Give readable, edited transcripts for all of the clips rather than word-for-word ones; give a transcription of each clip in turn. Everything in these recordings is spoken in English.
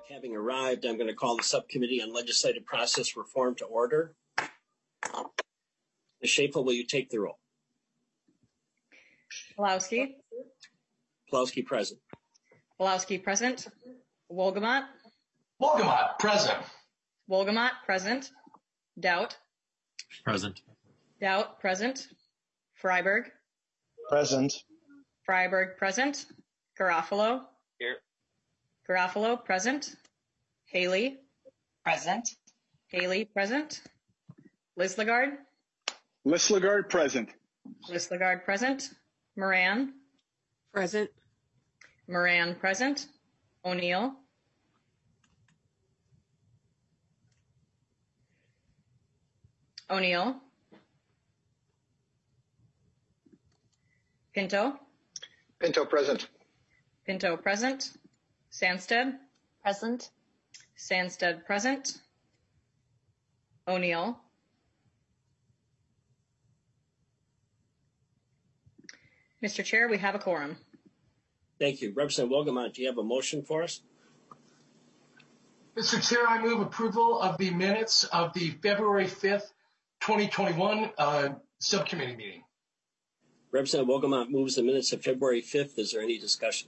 Having arrived, I'm going to call the Subcommittee on Legislative Process Reform to order. Ms. Schafel, will you take the roll? Pawlowski. Pawlowski present. Pawlowski present. Wolgamott. Wolgamott present. Wolgamott present. Doubt. Present. Doubt present. Freiberg. Present. Freiberg present. Garofalo. Here. Garofalo present. Haley. Present. Haley present. Lislegard. Lislegard present. Lislegard present. Moran. Present. Moran present. O'Neill. O'Neill. Pinto. Pinto present. Pinto present. Sandsted. Present. Sandsted present. O'Neill. Mr. Chair, we have a quorum. Thank you. Representative Wolgamott, do you have a motion for us? Mr. Chair, I move approval of the minutes of the February 5th, 2021 subcommittee meeting. Representative Wolgamott moves the minutes of February 5th. Is there any discussion?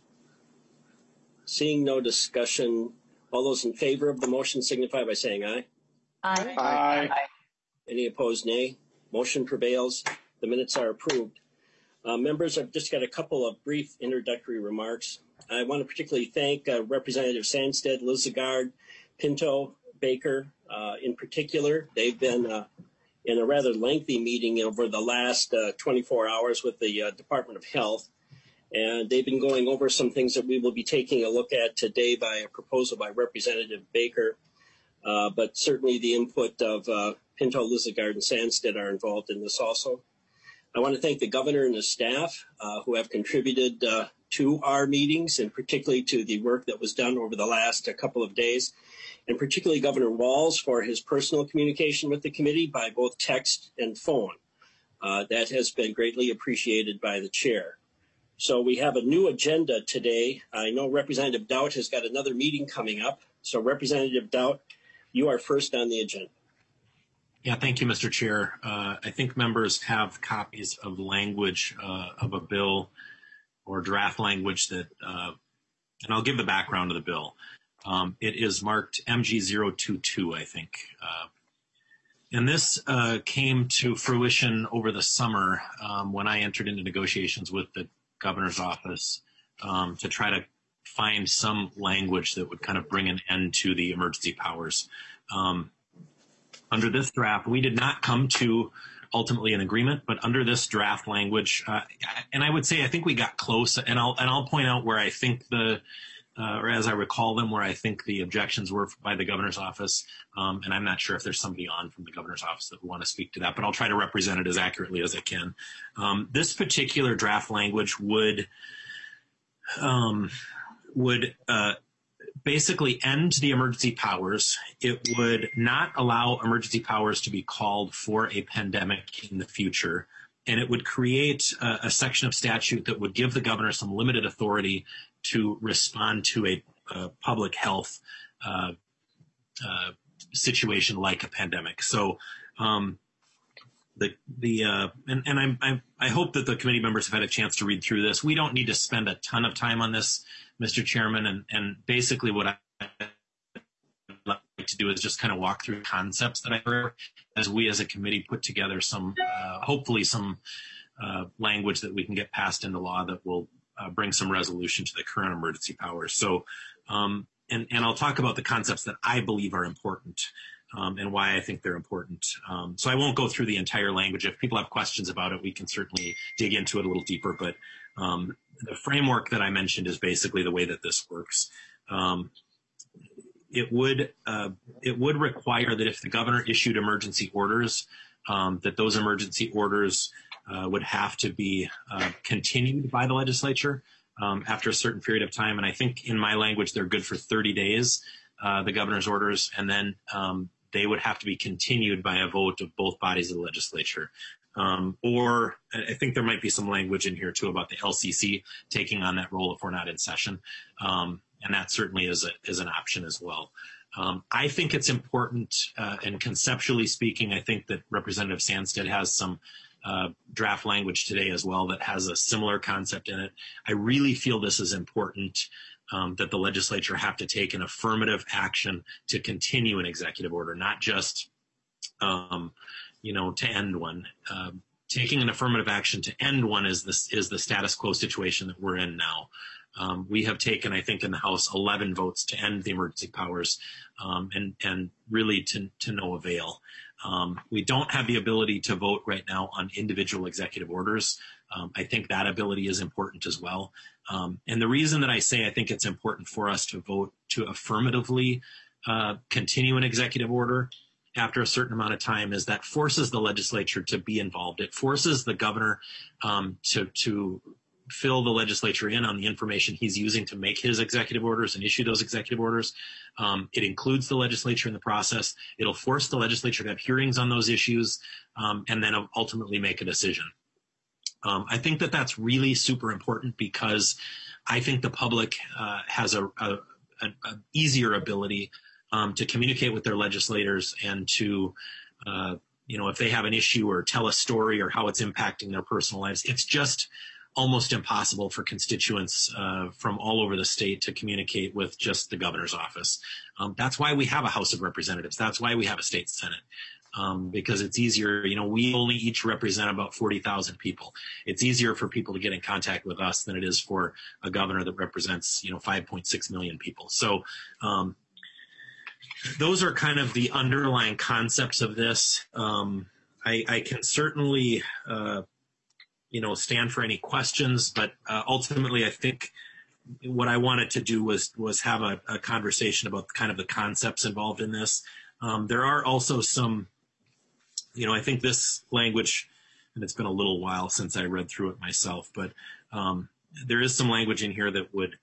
Seeing no discussion, all those in favor of the motion signify by saying aye. Aye. Aye. Any opposed, nay. Motion prevails. The minutes are approved. Members, I've just got a couple of brief introductory remarks. I want to particularly thank Representative Sandsted, Lislegard, Pinto, Baker in particular. They've been in a rather lengthy meeting over the last 24 hours with the Department of Health. And they've been going over some things that we will be taking a look at today by a proposal by Representative Baker. But certainly the input of Pinto, Lislegard, and Sandsted are involved in this also. I want to thank the governor and his staff who have contributed to our meetings, and particularly to the work that was done over the last couple of days, and particularly Governor Walz for his personal communication with the committee by both text and phone. That has been greatly appreciated by the chair. So we have a new agenda today. I know Representative Doubt has got another meeting coming up. So Representative Doubt, you are first on the agenda. Yeah, thank you, Mr. Chair. I think members have copies of language of a bill or draft language that, and I'll give the background of the bill. It is marked MG022, I think. And this came to fruition over the summer when I entered into negotiations with the governor's office to try to find some language that would kind of bring an end to the emergency powers. Under this draft, we did not come to ultimately an agreement, but under this draft language, and I would say I think we got close, and I'll point out where I think or as I recall them, where I think the objections were by the governor's office, and I'm not sure if there's somebody on from the governor's office that would want to speak to that, but I'll try to represent it as accurately as I can. This particular draft language would basically end the emergency powers. It would not allow emergency powers to be called for a pandemic in the future. And it would create a section of statute that would give the governor some limited authority to respond to a public health situation like a pandemic. So I hope that the committee members have had a chance to read through this. We don't need to spend a ton of time on this, Mr. Chairman, and basically what I'd like to do is just kind of walk through concepts that I heard as we as a committee put together some, hopefully some language that we can get passed into law that will bring some resolution to the current emergency powers. So, and I'll talk about the concepts that I believe are important and why I think they're important. So I won't go through the entire language. If people have questions about it, we can certainly dig into it a little deeper, but the framework that I mentioned is basically the way that this works. It would require that if the governor issued emergency orders, that those emergency orders would have to be continued by the legislature after a certain period of time. And I think in my language, they're good for 30 days, the governor's orders, and then they would have to be continued by a vote of both bodies of the legislature. Or I think there might be some language in here too about the LCC taking on that role if we're not in session. that certainly is an option as well. I think it's important, and conceptually speaking, I think that Representative Sandstead has some draft language today as well that has a similar concept in it. I really feel this is important, that the legislature have to take an affirmative action to continue an executive order, not just, to end one. Taking an affirmative action to end one is the status quo situation that we're in now. We have taken, I think, in the House 11 votes to end the emergency powers, and really to no avail. We don't have the ability to vote right now on individual executive orders. I think that ability is important as well. And the reason that I say I think it's important for us to vote to affirmatively continue an executive order after a certain amount of time is that forces the legislature to be involved. It forces the governor to fill the legislature in on the information he's using to make his executive orders and issue those executive orders. It includes the legislature in the process. It'll force the legislature to have hearings on those issues, and then ultimately make a decision. I think that that's really super important because I think the public has an easier ability to communicate with their legislators and to, if they have an issue or tell a story or how it's impacting their personal lives. It's just almost impossible for constituents from all over the state to communicate with just the governor's office. That's why we have a House of Representatives. That's why we have a state Senate. Because it's easier, we only each represent about 40,000 people. It's easier for people to get in contact with us than it is for a governor that represents, 5.6 million people. So those are kind of the underlying concepts of this. I can certainly, stand for any questions, but ultimately I think what I wanted to do was have a conversation about kind of the concepts involved in this. There are also some, I think this language, and it's been a little while since I read through it myself, but there is some language in here that would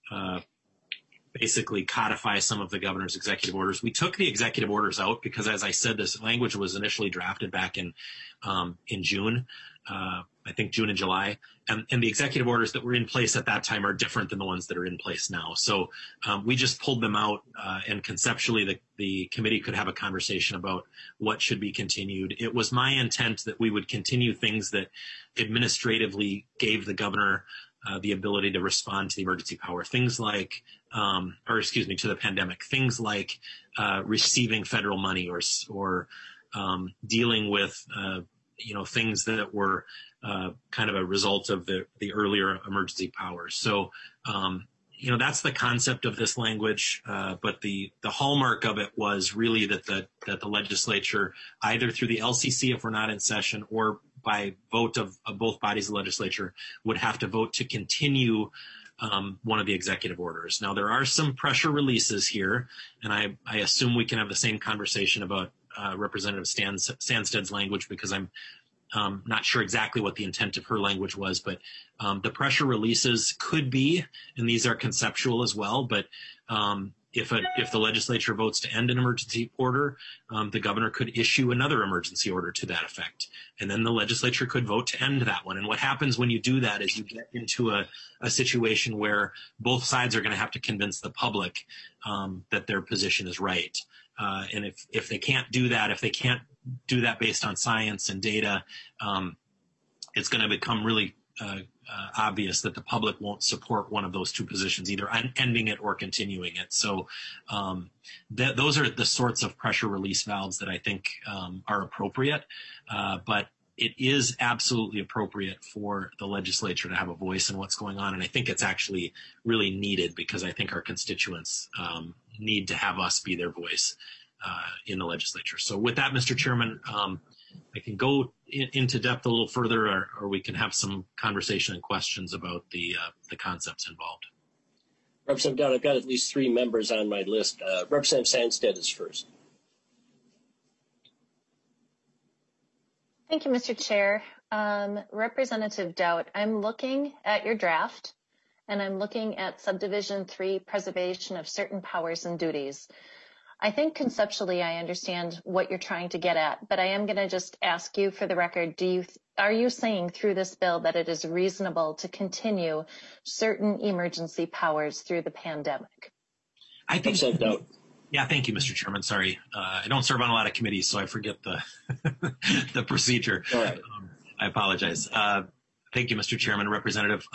basically codify some of the governor's executive orders. We took the executive orders out because, as I said, this language was initially drafted back in June, I think June and July, and the executive orders that were in place at that time are different than the ones that are in place now. So we just pulled them out, and conceptually the committee could have a conversation about what should be continued. It was my intent that we would continue things that administratively gave the governor the ability to respond to the emergency power, things like, to the pandemic, things like receiving federal money or dealing with, things that were kind of a result of the earlier emergency powers. So, that's the concept of this language. But the hallmark of it was really that the legislature, either through the LCC if we're not in session or by vote of both bodies of the legislature, would have to vote to continue one of the executive orders. Now, there are some pressure releases here, and I assume we can have the same conversation about Representative Sandstead's language because I'm not sure exactly what the intent of her language was, but the pressure releases could be, and these are conceptual as well, but if the legislature votes to end an emergency order, the governor could issue another emergency order to that effect. And then the legislature could vote to end that one. And what happens when you do that is you get into a situation where both sides are going to have to convince the public that their position is right. And if they can't do that, if they can't do that based on science and data, it's going to become really obvious that the public won't support one of those two positions, either ending it or continuing it. So those are the sorts of pressure release valves that I think are appropriate. But it is absolutely appropriate for the legislature to have a voice in what's going on. And I think it's actually really needed because I think our constituents need to have us be their voice in the legislature. So with that, Mr. Chairman, I can go into depth a little further, or we can have some conversation and questions about the concepts involved. Representative Dowd, I've got at least 3 members on my list. Representative Sandstead is first. Thank you, Mr. Chair. Representative Dowd, I'm looking at your draft, and I'm looking at Subdivision 3, Preservation of Certain Powers and Duties. I think conceptually I understand what you're trying to get at, but I am going to just ask you for the record, are you saying through this bill that it is reasonable to continue certain emergency powers through the pandemic? I think so. Yeah, thank you, Mr. Chairman. Sorry, I don't serve on a lot of committees, so I forget the the procedure. All right. I apologize. Thank you, Mr. Chairman, Representative.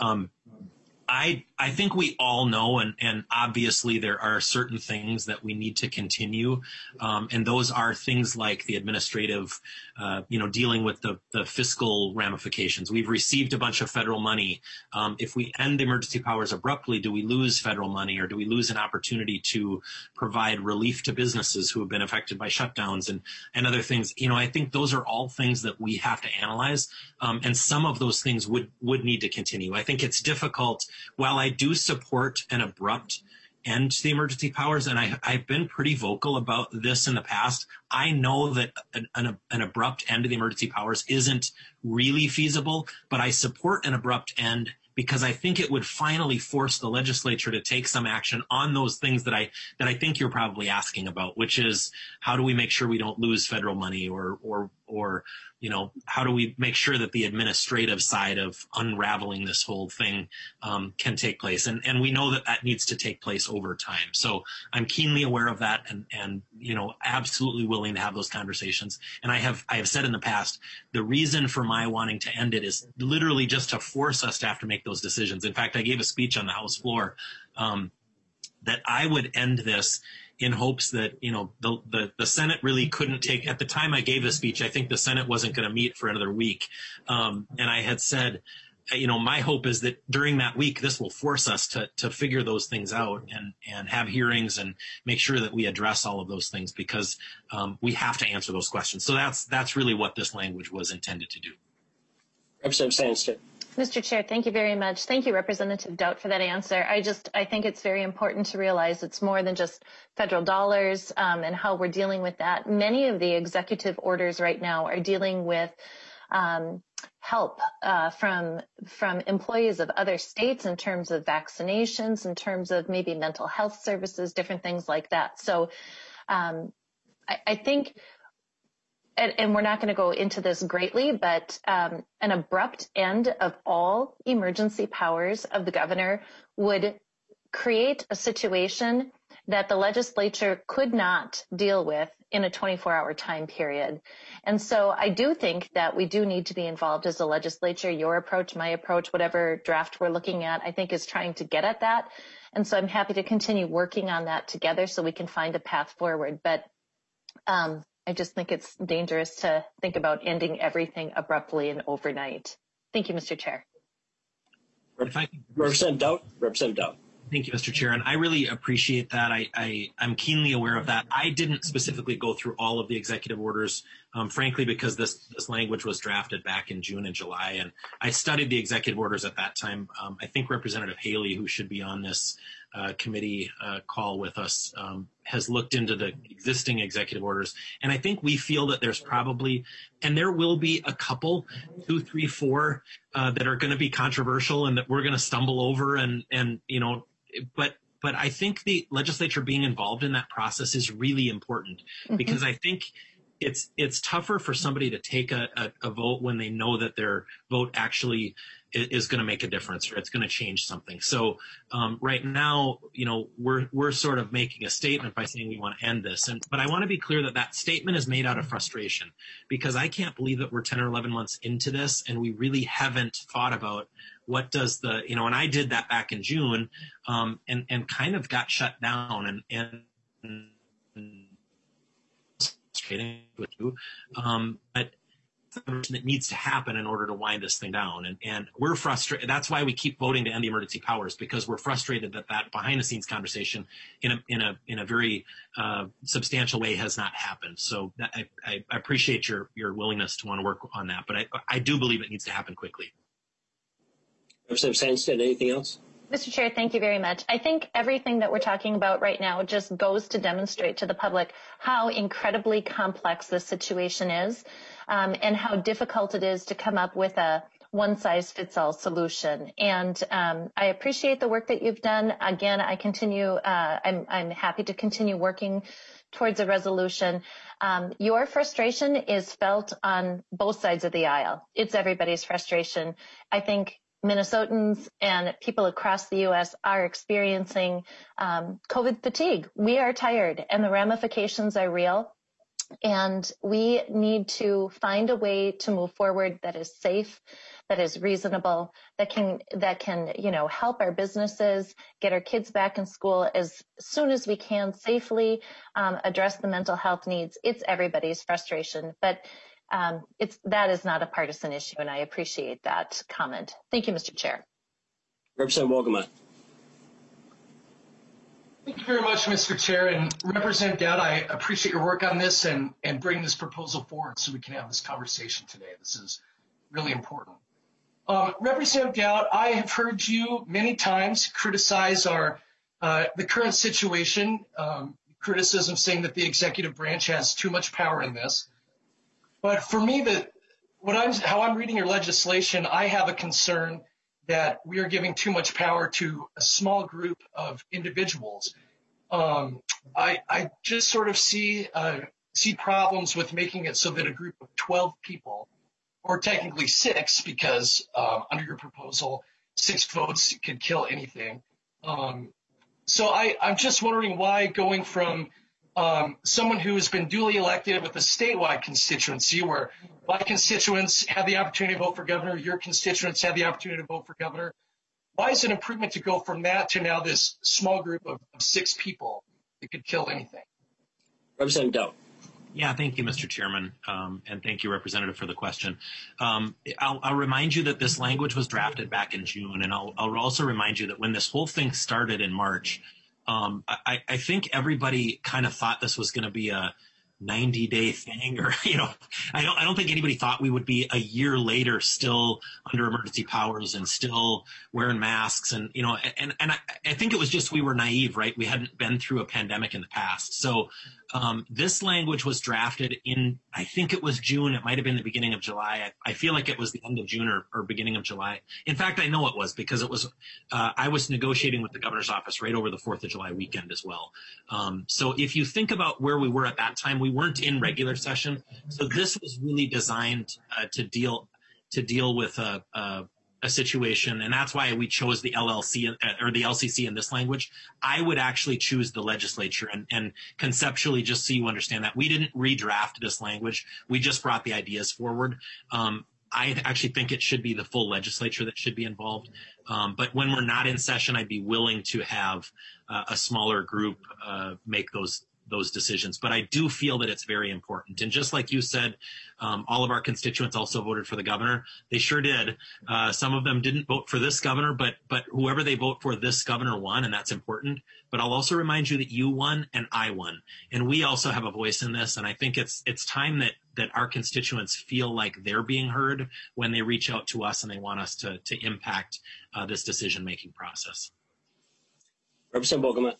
I think we all know, and obviously there are certain things that we need to continue, and those are things like the administrative, dealing with the fiscal ramifications. We've received a bunch of federal money. If we end emergency powers abruptly, do we lose federal money, or do we lose an opportunity to provide relief to businesses who have been affected by shutdowns and other things? I think those are all things that we have to analyze, and some of those things would need to continue. I think it's difficult. While I do support an abrupt end to the emergency powers, and I've been pretty vocal about this in the past, I know that an abrupt end to the emergency powers isn't really feasible, but I support an abrupt end because I think it would finally force the legislature to take some action on those things that I think you're probably asking about, which is how do we make sure we don't lose federal money, or how do we make sure that the administrative side of unraveling this whole thing can take place? And we know that needs to take place over time. So I'm keenly aware of that and absolutely willing to have those conversations. And I have said in the past, the reason for my wanting to end it is literally just to force us to have to make those decisions. In fact, I gave a speech on the House floor that I would end this in hopes that, the Senate really couldn't take, at the time I gave the speech, I think the Senate wasn't going to meet for another week. And I had said, my hope is that during that week, this will force us to figure those things out and have hearings and make sure that we address all of those things, because we have to answer those questions. So that's really what this language was intended to do. Representative Sandstead. Mr. Chair, thank you very much. Thank you, Representative Daudt, for that answer. I think it's very important to realize it's more than just federal dollars and how we're dealing with that. Many of the executive orders right now are dealing with help from employees of other states in terms of vaccinations, in terms of maybe mental health services, different things like that. So I think, and we're not going to go into this greatly, but an abrupt end of all emergency powers of the governor would create a situation that the legislature could not deal with in a 24-hour time period. And so I do think that we do need to be involved as a legislature. Your approach, my approach, whatever draft we're looking at, I think is trying to get at that. And so I'm happy to continue working on that together so we can find a path forward. But I just think it's dangerous to think about ending everything abruptly and overnight. Thank you, Mr. Chair. Representative Daudt. Thank you, Mr. Chair. And I really appreciate that. I'm keenly aware of that. I didn't specifically go through all of the executive orders, frankly, because this language was drafted back in June and July. And I studied the executive orders at that time. I think Representative Haley, who should be on this committee call with us, has looked into the existing executive orders. And I think we feel that there's probably, and there will be a couple, 2, 3, 4, that are going to be controversial and that we're going to stumble over but I think the legislature being involved in that process is really important, because I think it's tougher for somebody to take a vote when they know that their vote actually is going to make a difference or it's going to change something. So right now, we're sort of making a statement by saying we want to end this. But I want to be clear that statement is made out of frustration, because I can't believe that we're 10 or 11 months into this and we really haven't thought about what does and I did that back in June and kind of got shut down and with you, but that needs to happen in order to wind this thing down. And we're frustrated. That's why we keep voting to end the emergency powers, because we're frustrated that behind the scenes conversation in a very substantial way has not happened. So I appreciate your willingness to want to work on that, but I do believe it needs to happen quickly. Representative Sandstead, anything else? Mr. Chair, thank you very much. I think everything that we're talking about right now just goes to demonstrate to the public how incredibly complex this situation is, and how difficult it is to come up with a one-size-fits-all solution. And I appreciate the work that you've done. Again, I'm happy to continue working towards a resolution. Your frustration is felt on both sides of the aisle. It's everybody's frustration. I think Minnesotans and people across the U.S. are experiencing COVID fatigue. We are tired, and the ramifications are real. And we need to find a way to move forward that is safe, that is reasonable, that can help our businesses get our kids back in school as soon as we can safely, address the mental health needs. It's everybody's frustration, but that is not a partisan issue, and I appreciate that comment. Thank you, Mr. Chair. Representative Wolgamott. Thank you very much, Mr. Chair. And Representative Dowd, I appreciate your work on this and bringing this proposal forward so we can have this conversation today. This is really important. Representative Dowd, I have heard you many times criticize the current situation, criticism saying that the executive branch has too much power in this. But for me, how I'm reading your legislation, I have a concern that we are giving too much power to a small group of individuals. I just sort of see problems with making it so that a group of 12 people, or technically 6, because under your proposal, 6 votes could kill anything. So I'm just wondering why going from someone who has been duly elected with a statewide constituency where my constituents have the opportunity to vote for governor, your constituents have the opportunity to vote for governor. Why is it an improvement to go from that to now this small group of 6 people that could kill anything? Representative Dowd. Yeah, thank you, Mr. Chairman, and thank you, Representative, for the question. I'll remind you that this language was drafted back in June, and I'll also remind you that when this whole thing started in March, I think everybody kind of thought this was going to be a 90-day thing, or I don't think anybody thought we would be a year later still under emergency powers and still wearing masks, and I think it was just we were naive, right? We hadn't been through a pandemic in the past, so this language was drafted in, I think it was June. It might have been the beginning of July. I feel like it was the end of June or beginning of July. In fact, I know it was because it was. I was negotiating with the governor's office right over the 4th of July weekend as well. So if you think about where we were at that time, we weren't in regular session. So this was really designed to deal with a situation, and that's why we chose the LLC or the LCC in this language. I would actually choose the legislature, and conceptually, just so you understand that, we didn't redraft this language. We just brought the ideas forward. I actually think it should be the full legislature that should be involved. But when we're not in session, I'd be willing to have a smaller group make those decisions. But I do feel that it's very important. And just like you said, all of our constituents also voted for the governor. They sure did. Some of them didn't vote for this governor, but whoever they vote for, this governor won, and that's important. But I'll also remind you that you won and I won. And we also have a voice in this. And I think it's time that our constituents feel like they're being heard when they reach out to us and they want us to impact this decision-making process. Representative Wolgamott.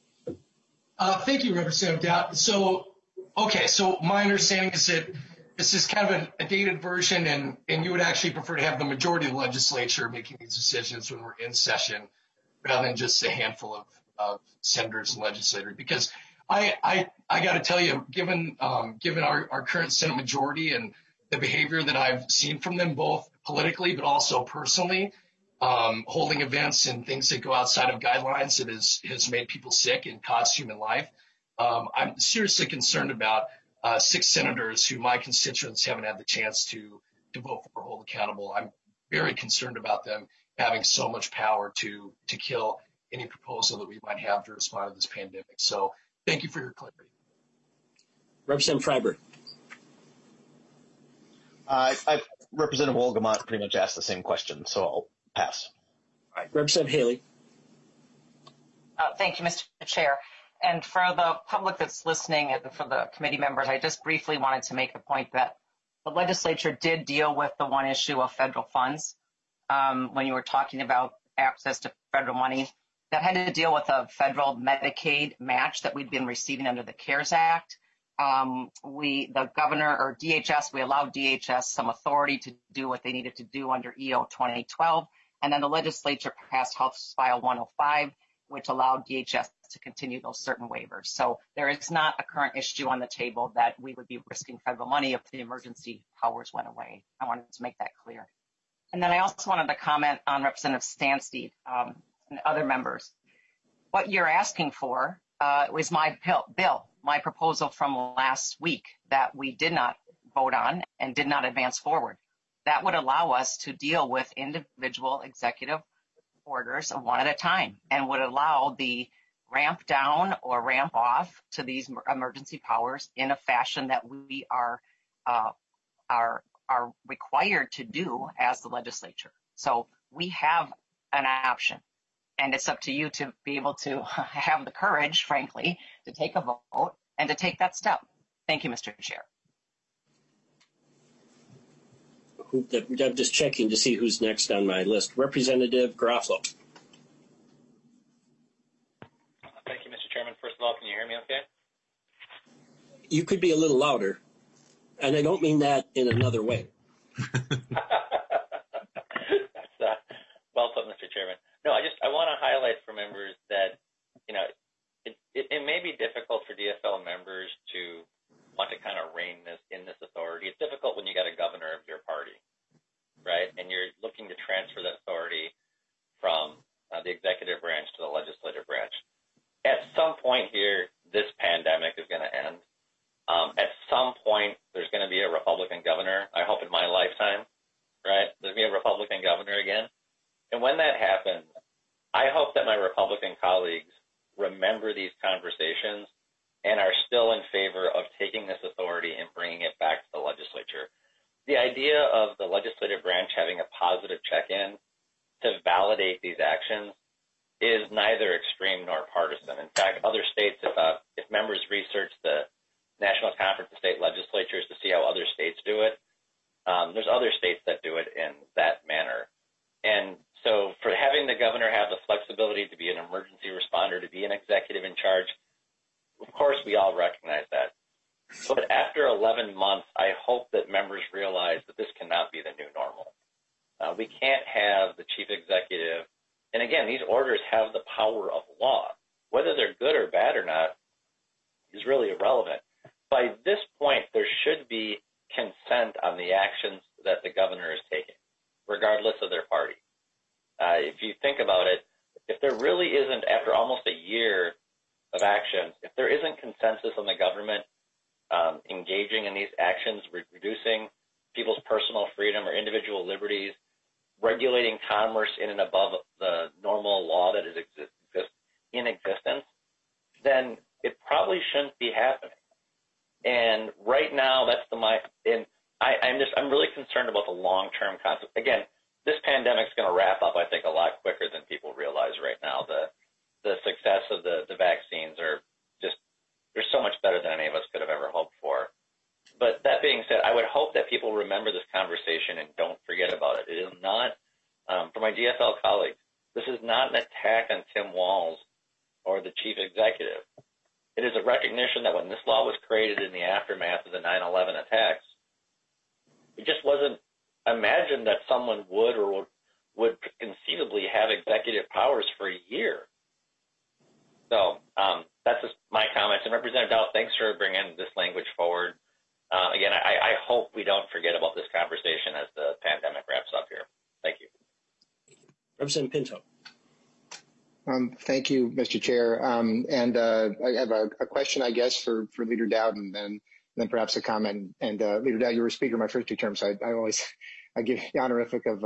Thank you, Representative Dowd. So my understanding is that this is kind of a dated version, and you would actually prefer to have the majority of the legislature making these decisions when we're in session rather than just a handful of senators and legislators. Because I got to tell you, given our current Senate majority and the behavior that I've seen from them both politically but also personally, holding events and things that go outside of guidelines that has made people sick and cost human life. I'm seriously concerned about 6 senators who my constituents haven't had the chance to vote for or hold accountable. I'm very concerned about them having so much power to kill any proposal that we might have to respond to this pandemic. So thank you for your clarity. Representative Freiberg. Representative Wolgamott pretty much asked the same question, so I'll pass. All right. Representative Haley. Thank you, Mr. Chair. And for the public that's listening and for the committee members, I just briefly wanted to make the point that the legislature did deal with the one issue of federal funds when you were talking about access to federal money. That had to deal with a federal Medicaid match that we'd been receiving under the CARES Act. the governor or DHS, we allowed DHS some authority to do what they needed to do under EO 2012. And then the legislature passed House File 105, which allowed DHS to continue those certain waivers. So there is not a current issue on the table that we would be risking federal money if the emergency powers went away. I wanted to make that clear. And then I also wanted to comment on Representative Stanstead and other members. What you're asking for was my bill, my proposal from last week that we did not vote on and did not advance forward. That would allow us to deal with individual executive orders one at a time and would allow the ramp down or ramp off to these emergency powers in a fashion that we are required to do as the legislature. So we have an option, and it's up to you to be able to have the courage, frankly, to take a vote and to take that step. Thank you, Mr. Chair. I'm just checking to see who's next on my list. Representative Garofalo. Thank you, Mr. Chairman. First of all, can you hear me okay? You could be a little louder, and I don't mean that in another way. That's well put, Mr. Chairman. No, I want to highlight for members that, it may be difficult for DFL members to want to kind of rein in this authority. It's difficult when you got a governor of your party, right? And you're looking to transfer that authority from the executive branch to the legislative branch. At some point here, this pandemic is going to end. At some point, there's going to be a Republican governor. I hope in my lifetime, right? There's going to be a Republican governor again. And when that happens, I hope that my Republican colleagues remember these conversations and are still in favor of taking this authority and bringing it back to the legislature. The idea of the legislative branch having a positive check-in to validate these actions is neither extreme nor partisan. In fact, other states, if members research the National Conference of State Legislatures to see how other states do it, there's other states that do it in that manner. And so for having the governor have the flexibility to be an emergency responder, to be an executive in charge, of course, we all recognize that. But after 11 months, I hope that members realize that this cannot be the new normal. We can't have the chief executive, and again, these orders have the power of law. Whether they're good or bad or not is really irrelevant. By this point, there should be consent on the actions that the governor is taking, regardless of their party. If you think about it, if there really isn't, after almost a year of actions, if there isn't consensus on the government engaging in these actions, reducing people's personal freedom or individual liberties, regulating commerce in and above the normal law that is in existence, then it probably shouldn't be happening. And right now, I'm really concerned about the long-term concept. Again, this pandemic's going to wrap up, I think, a lot quicker than people realize right now. The success of the vaccines are just, they're so much better than any of us could have ever hoped for. But that being said, I would hope that people remember this conversation and don't forget about it. It is not, for my DFL colleagues, this is not an attack on Tim Walz or the chief executive. It is a recognition that when this law was created in the aftermath of the 9/11 attacks, it just wasn't imagined that someone would conceivably have executive powers for a year. So that's just my comments. And Representative Dowd, thanks for bringing this language forward. Again, I hope we don't forget about this conversation as the pandemic wraps up here. Thank you. Representative Pinto. Thank you, Mr. Chair. I have a question, I guess, for Leader Dowd, and then perhaps a comment. And Leader Dowd, you were Speaker my first two terms, so I give the honorific of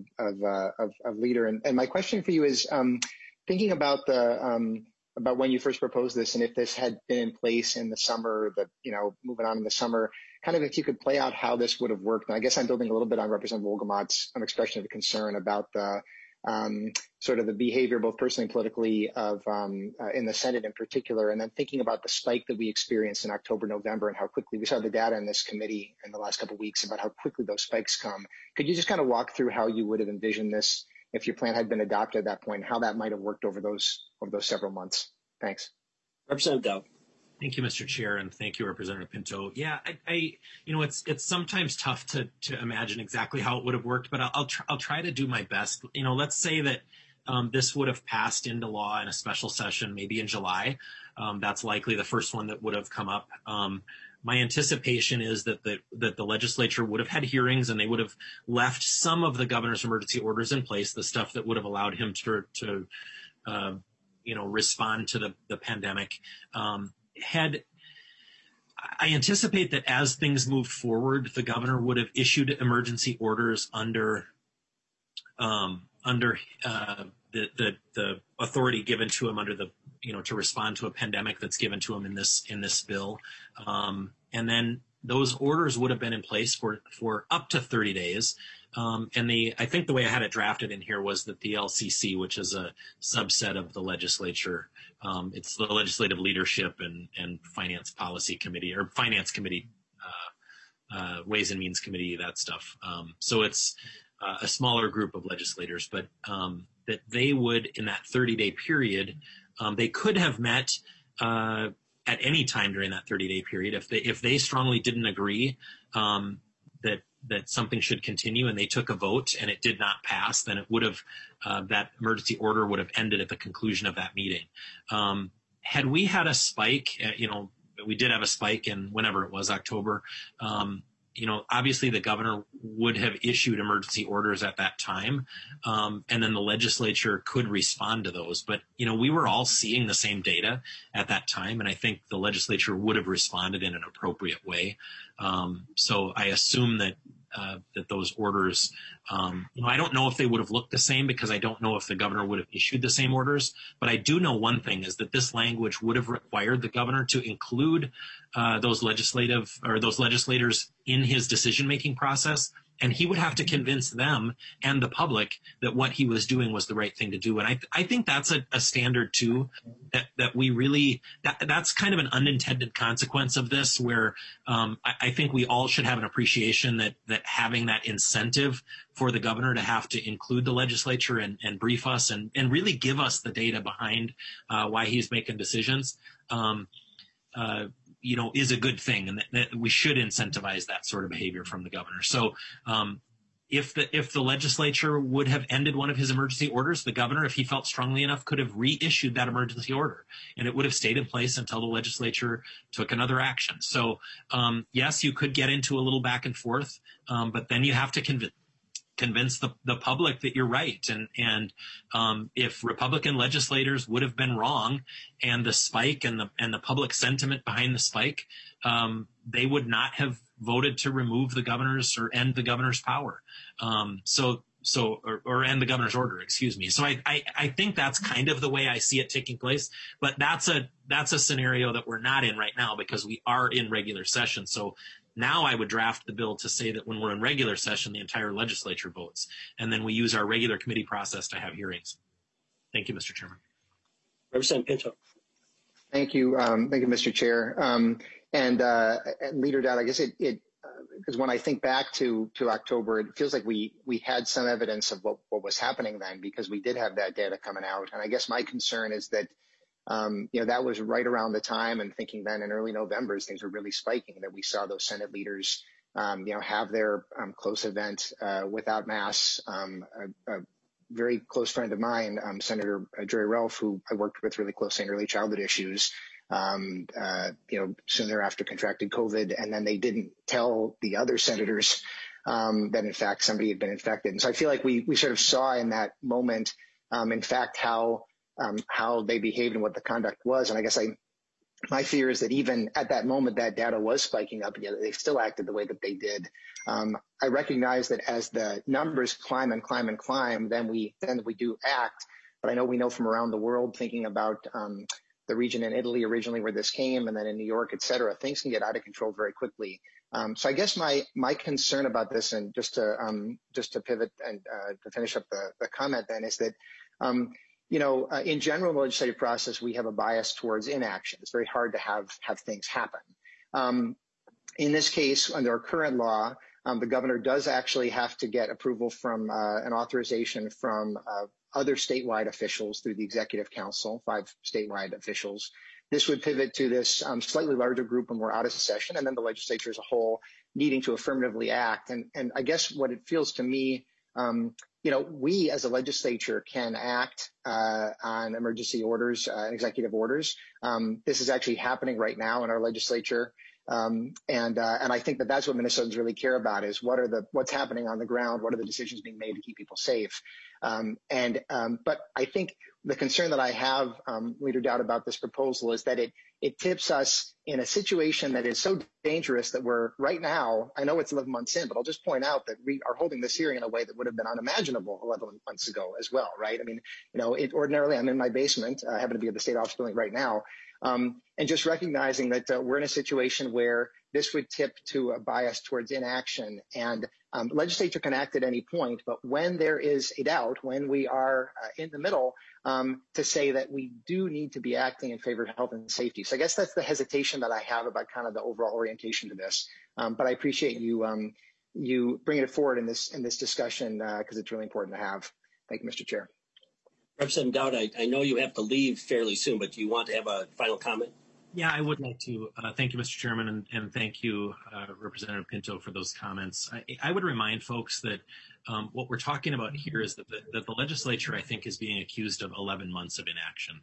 leader. And my question for you is, thinking about about when you first proposed this, and if this had been in place in the summer, moving on in the summer, kind of if you could play out how this would have worked. And I guess I'm building a little bit on Representative Wolgamott's expression of concern about the sort of the behavior, both personally and politically, of in the Senate in particular, and then thinking about the spike that we experienced in October, November, and how quickly we saw the data in this committee in the last couple of weeks about how quickly those spikes come. Could you just kind of walk through how you would have envisioned this if your plan had been adopted at that point, and how that might have worked over those several months? Thanks. Representative Dowd. Thank you, Mr. Chair, and thank you, Representative Pinto. Yeah, it's sometimes tough to imagine exactly how it would have worked, but I'll try to do my best. Let's say that this would have passed into law in a special session, maybe in July. That's likely the first one that would have come up. My anticipation is that the legislature would have had hearings and they would have left some of the governor's emergency orders in place, the stuff that would have allowed him to respond to the pandemic. I anticipate that as things moved forward, the governor would have issued emergency orders under the authority given to him under the to respond to a pandemic that's given to him in this bill, and then those orders would have been in place for up to 30 days. I think the way I had it drafted in here was that the LCC, which is a subset of the legislature, it's the Legislative Leadership and Finance Policy Committee or Finance Committee, Ways and Means Committee, that stuff. So it's a smaller group of legislators, but that they would, in that 30-day period, they could have met at any time during that 30-day period if they strongly didn't agree that something should continue and they took a vote and it did not pass, then it would have that emergency order would have ended at the conclusion of that meeting. Had we had a spike, we did have a spike in whenever it was October. Obviously the governor would have issued emergency orders at that time, and then the legislature could respond to those. But, we were all seeing the same data at that time, and I think the legislature would have responded in an appropriate way. So I assume that those orders, I don't know if they would have looked the same because I don't know if the governor would have issued the same orders. But I do know one thing is that this language would have required the governor to include those legislators in his decision-making process. And he would have to convince them and the public that what he was doing was the right thing to do. And I think that's a standard, too, that we really that's kind of an unintended consequence of this, where I think we all should have an appreciation that having that incentive for the governor to have to include the legislature and brief us and really give us the data behind why he's making decisions. Is a good thing, and that we should incentivize that sort of behavior from the governor. So if the legislature would have ended one of his emergency orders, the governor, if he felt strongly enough, could have reissued that emergency order, and it would have stayed in place until the legislature took another action. So yes, you could get into a little back and forth, but then you have to convince the public that you're right. And if Republican legislators would have been wrong and the spike and the public sentiment behind the spike, they would not have voted to remove the governor's or end the governor's power. Or end the governor's order, excuse me. So I think that's kind of the way I see it taking place, but that's a scenario that we're not in right now because we are in regular session. So now I would draft the bill to say that when we're in regular session, the entire legislature votes, and then we use our regular committee process to have hearings. Thank you, Mr. Chairman. Representative Pinto. Thank you, Mr. Chair. And Leader Dowd, I guess because when I think back to October, it feels like we had some evidence of what was happening then because we did have that data coming out. And I guess my concern is that that was right around the time, and thinking then in early November, as things were really spiking, that we saw those Senate leaders, have their close event without masks. A very close friend of mine, Senator Jerry Ralph, who I worked with really closely in early childhood issues, soon thereafter contracted COVID, and then they didn't tell the other senators that in fact somebody had been infected. And so I feel like we sort of saw in that moment, in fact, how they behaved and what the conduct was. And I guess my fear is that even at that moment, that data was spiking up, and yet they still acted the way that they did. I recognize that as the numbers climb and climb and climb, then we do act. But I know we know from around the world, thinking about the region in Italy originally where this came, and then in New York, et cetera, things can get out of control very quickly. So I guess my concern about this, and just to pivot and to finish up the comment then, is that in general, in the legislative process, we have a bias towards inaction. It's very hard to have things happen. In this case, under our current law, the governor does actually have to get approval from an authorization from other statewide officials through the Executive Council, 5 statewide officials. this would pivot to this slightly larger group when we're out of session, and then the legislature as a whole needing to affirmatively act. And I guess what it feels to me, we as a legislature can act on emergency orders and executive orders. This is actually happening right now in our legislature. And I think that that's what Minnesotans really care about is what's happening on the ground, what are the decisions being made to keep people safe. But I think the concern that I have, Leader Dowd, about this proposal is that it tips us in a situation that is so dangerous that we're right now, I know it's 11 months in, but I'll just point out that we are holding this hearing in a way that would have been unimaginable 11 months ago as well, right? I mean, ordinarily I'm in my basement, I happen to be at the State Office building right now. And just recognizing that we're in a situation where this would tip to a bias towards inaction, and the legislature can act at any point, but when there is a doubt, when we are in the middle, to say that we do need to be acting in favor of health and safety. So I guess that's the hesitation that I have about kind of the overall orientation to this. But I appreciate you bringing it forward in this discussion because it's really important to have. Thank you, Mr. Chair. Representative Dowd, I know you have to leave fairly soon, but do you want to have a final comment? Yeah, I would like to. Thank you, Mr. Chairman, and thank you, Representative Pinto, for those comments. I would remind folks that what we're talking about here is that the legislature, I think, is being accused of 11 months of inaction.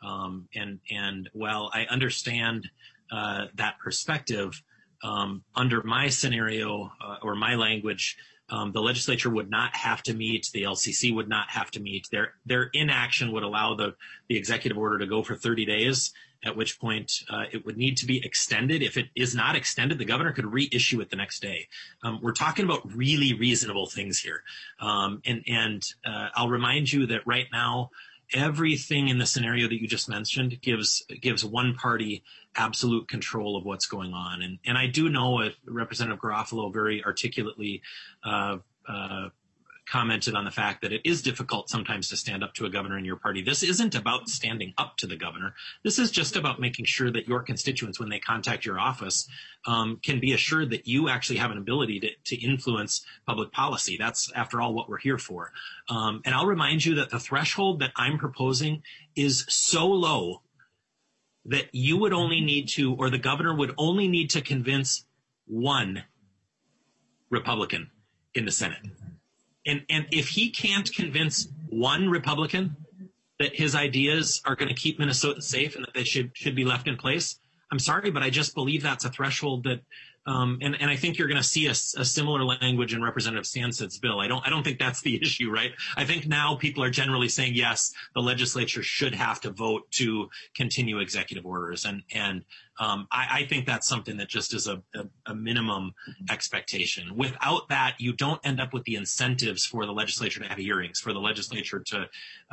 And while I understand that perspective, under my scenario or my language, the legislature would not have to meet, the LCC would not have to meet. Their inaction would allow the executive order to go for 30 days, at which point it would need to be extended. If it is not extended, the governor could reissue it the next day. We're talking about really reasonable things here. And I'll remind you that right now, everything in the scenario that you just mentioned gives one party absolute control of what's going on. And I do know Representative Garofalo very articulately commented on the fact that it is difficult sometimes to stand up to a governor in your party. This isn't about standing up to the governor. This is just about making sure that your constituents, when they contact your office, can be assured that you actually have an ability to influence public policy. That's, after all, what we're here for. And I'll remind you that the threshold that I'm proposing is so low that you would only need to, or the governor would only need to convince one Republican in the Senate. And if he can't convince one Republican that his ideas are going to keep Minnesota safe and that they should be left in place, I'm sorry, but I just believe that's a threshold that, and I think you're going to see a similar language in Representative Sandsted's bill. I don't think that's the issue, right? I think now people are generally saying, yes, the legislature should have to vote to continue executive orders. And I think that's something that just is a minimum expectation. Without that, you don't end up with the incentives for the legislature to have hearings, for the legislature to,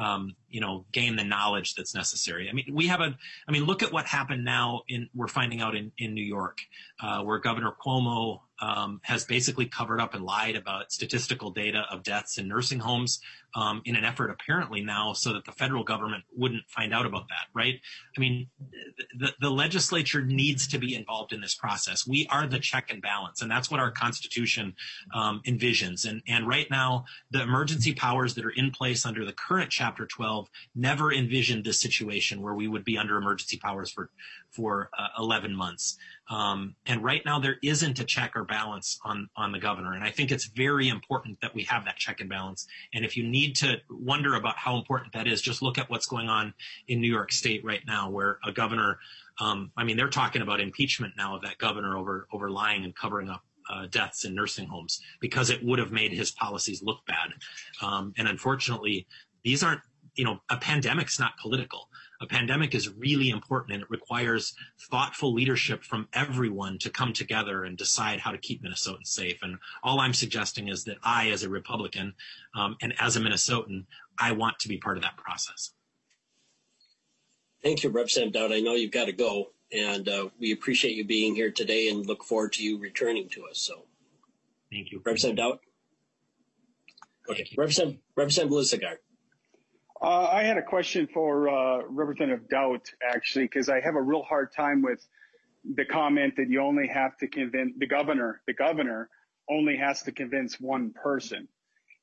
gain the knowledge that's necessary. I mean, look at what happened now we're finding out in New York, where Governor Cuomo has basically covered up and lied about statistical data of deaths in nursing homes in an effort apparently now so that the federal government wouldn't find out about that, right? I mean, the legislature needs to be involved in this process. We are the check and balance, and that's what our Constitution envisions. And right now, the emergency powers that are in place under the current Chapter 12 never envisioned this situation where we would be under emergency powers for 11 months. And right now, there isn't a check or balance on the governor. And I think it's very important that we have that check and balance. And if you need to wonder about how important that is, just look at what's going on in New York State right now, where a governor, they're talking about impeachment now of that governor over lying and covering up deaths in nursing homes because it would have made his policies look bad. And unfortunately, these aren't, a pandemic's not political. A pandemic is really important, and it requires thoughtful leadership from everyone to come together and decide how to keep Minnesotans safe. And all I'm suggesting is that I, as a Republican and as a Minnesotan, I want to be part of that process. Thank you, Representative Dowd. I know you've got to go, and we appreciate you being here today and look forward to you returning to us. So, thank you, Representative Dowd. Okay, Representative Belisagard. I had a question for Representative Dowd, actually, because I have a real hard time with the comment that you only have to convince the governor only has to convince one person.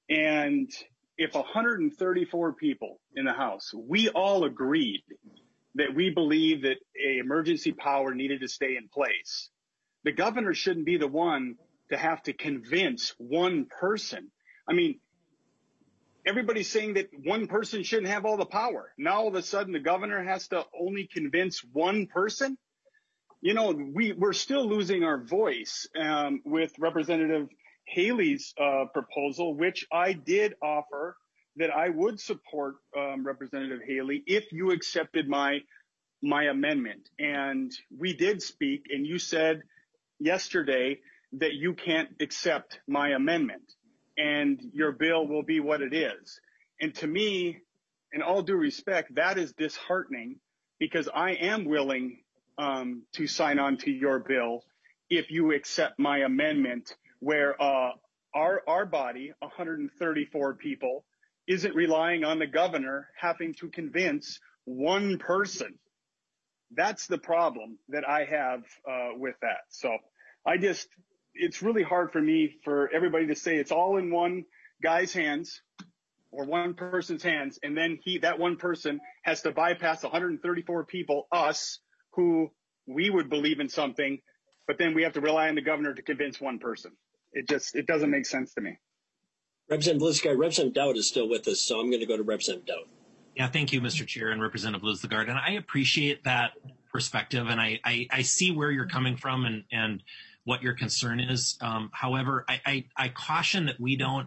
And if 134 people in the House, we all agreed that we believe that a emergency power needed to stay in place. The governor shouldn't be the one to have to convince one person. I mean, everybody's saying that one person shouldn't have all the power. Now all of a sudden the governor has to only convince one person. You know, we're still losing our voice with Representative Haley's proposal, which I did offer that I would support Representative Haley if you accepted my amendment. And we did speak, and you said yesterday that you can't accept my amendment and your bill will be what it is. And to me, in all due respect, that is disheartening, because I am willing to sign on to your bill if you accept my amendment, where our body, 134 people, isn't relying on the governor having to convince one person. That's the problem that I have with that. So it's really hard for me for everybody to say it's all in one guy's hands or one person's hands, and then that one person has to bypass 134 people, us, who we would believe in something, but then we have to rely on the governor to convince one person. It doesn't make sense to me. Representative Lizgard, Representative Daudt is still with us, so I'm going to go to Representative Daudt. Yeah, thank you, Mr. Chair and Representative Lizgard. And I appreciate that perspective, and I see where you're coming from and what your concern is. However, I caution that we don't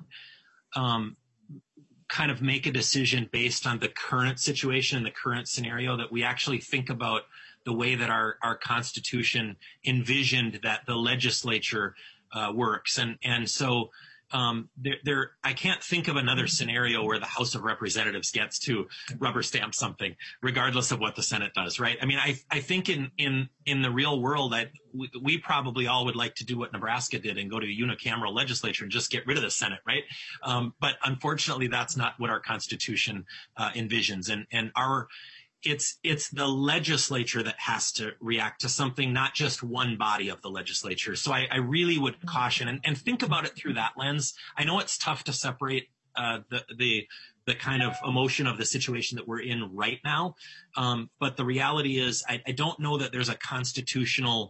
kind of make a decision based on the current situation, the current scenario, that we actually think about the way that our Constitution envisioned that the legislature works. And so I can't think of another scenario where the House of Representatives gets to rubber stamp something, regardless of what the Senate does, right? I mean, I think in the real world, we probably all would like to do what Nebraska did and go to a unicameral legislature and just get rid of the Senate, right? But unfortunately, that's not what our Constitution envisions. And it's the legislature that has to react to something, not just one body of the legislature. So I really would caution and think about it through that lens. I know it's tough to separate the kind of emotion of the situation that we're in right now. But the reality is I don't know that there's a constitutional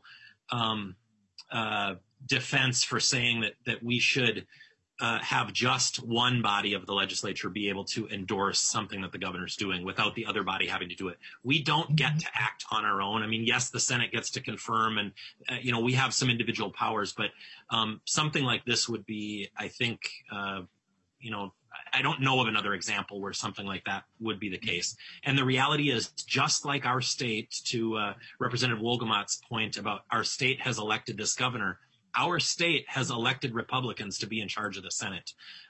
defense for saying that we should have just one body of the legislature be able to endorse something that the governor's doing without the other body having to do it. We don't get to act on our own. I mean, yes, the Senate gets to confirm and, we have some individual powers, but something like this would be, I think, I don't know of another example where something like that would be the case. And the reality is, just like our state, to Representative Wolgamott's point about our state has elected this governor, our state has elected Republicans to be in charge of the Senate,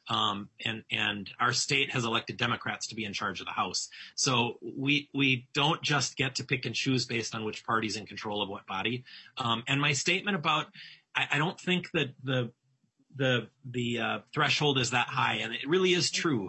and our state has elected Democrats to be in charge of the House. So we don't just get to pick and choose based on which party's in control of what body. And my statement about, I don't think that the threshold is that high, and it really is true.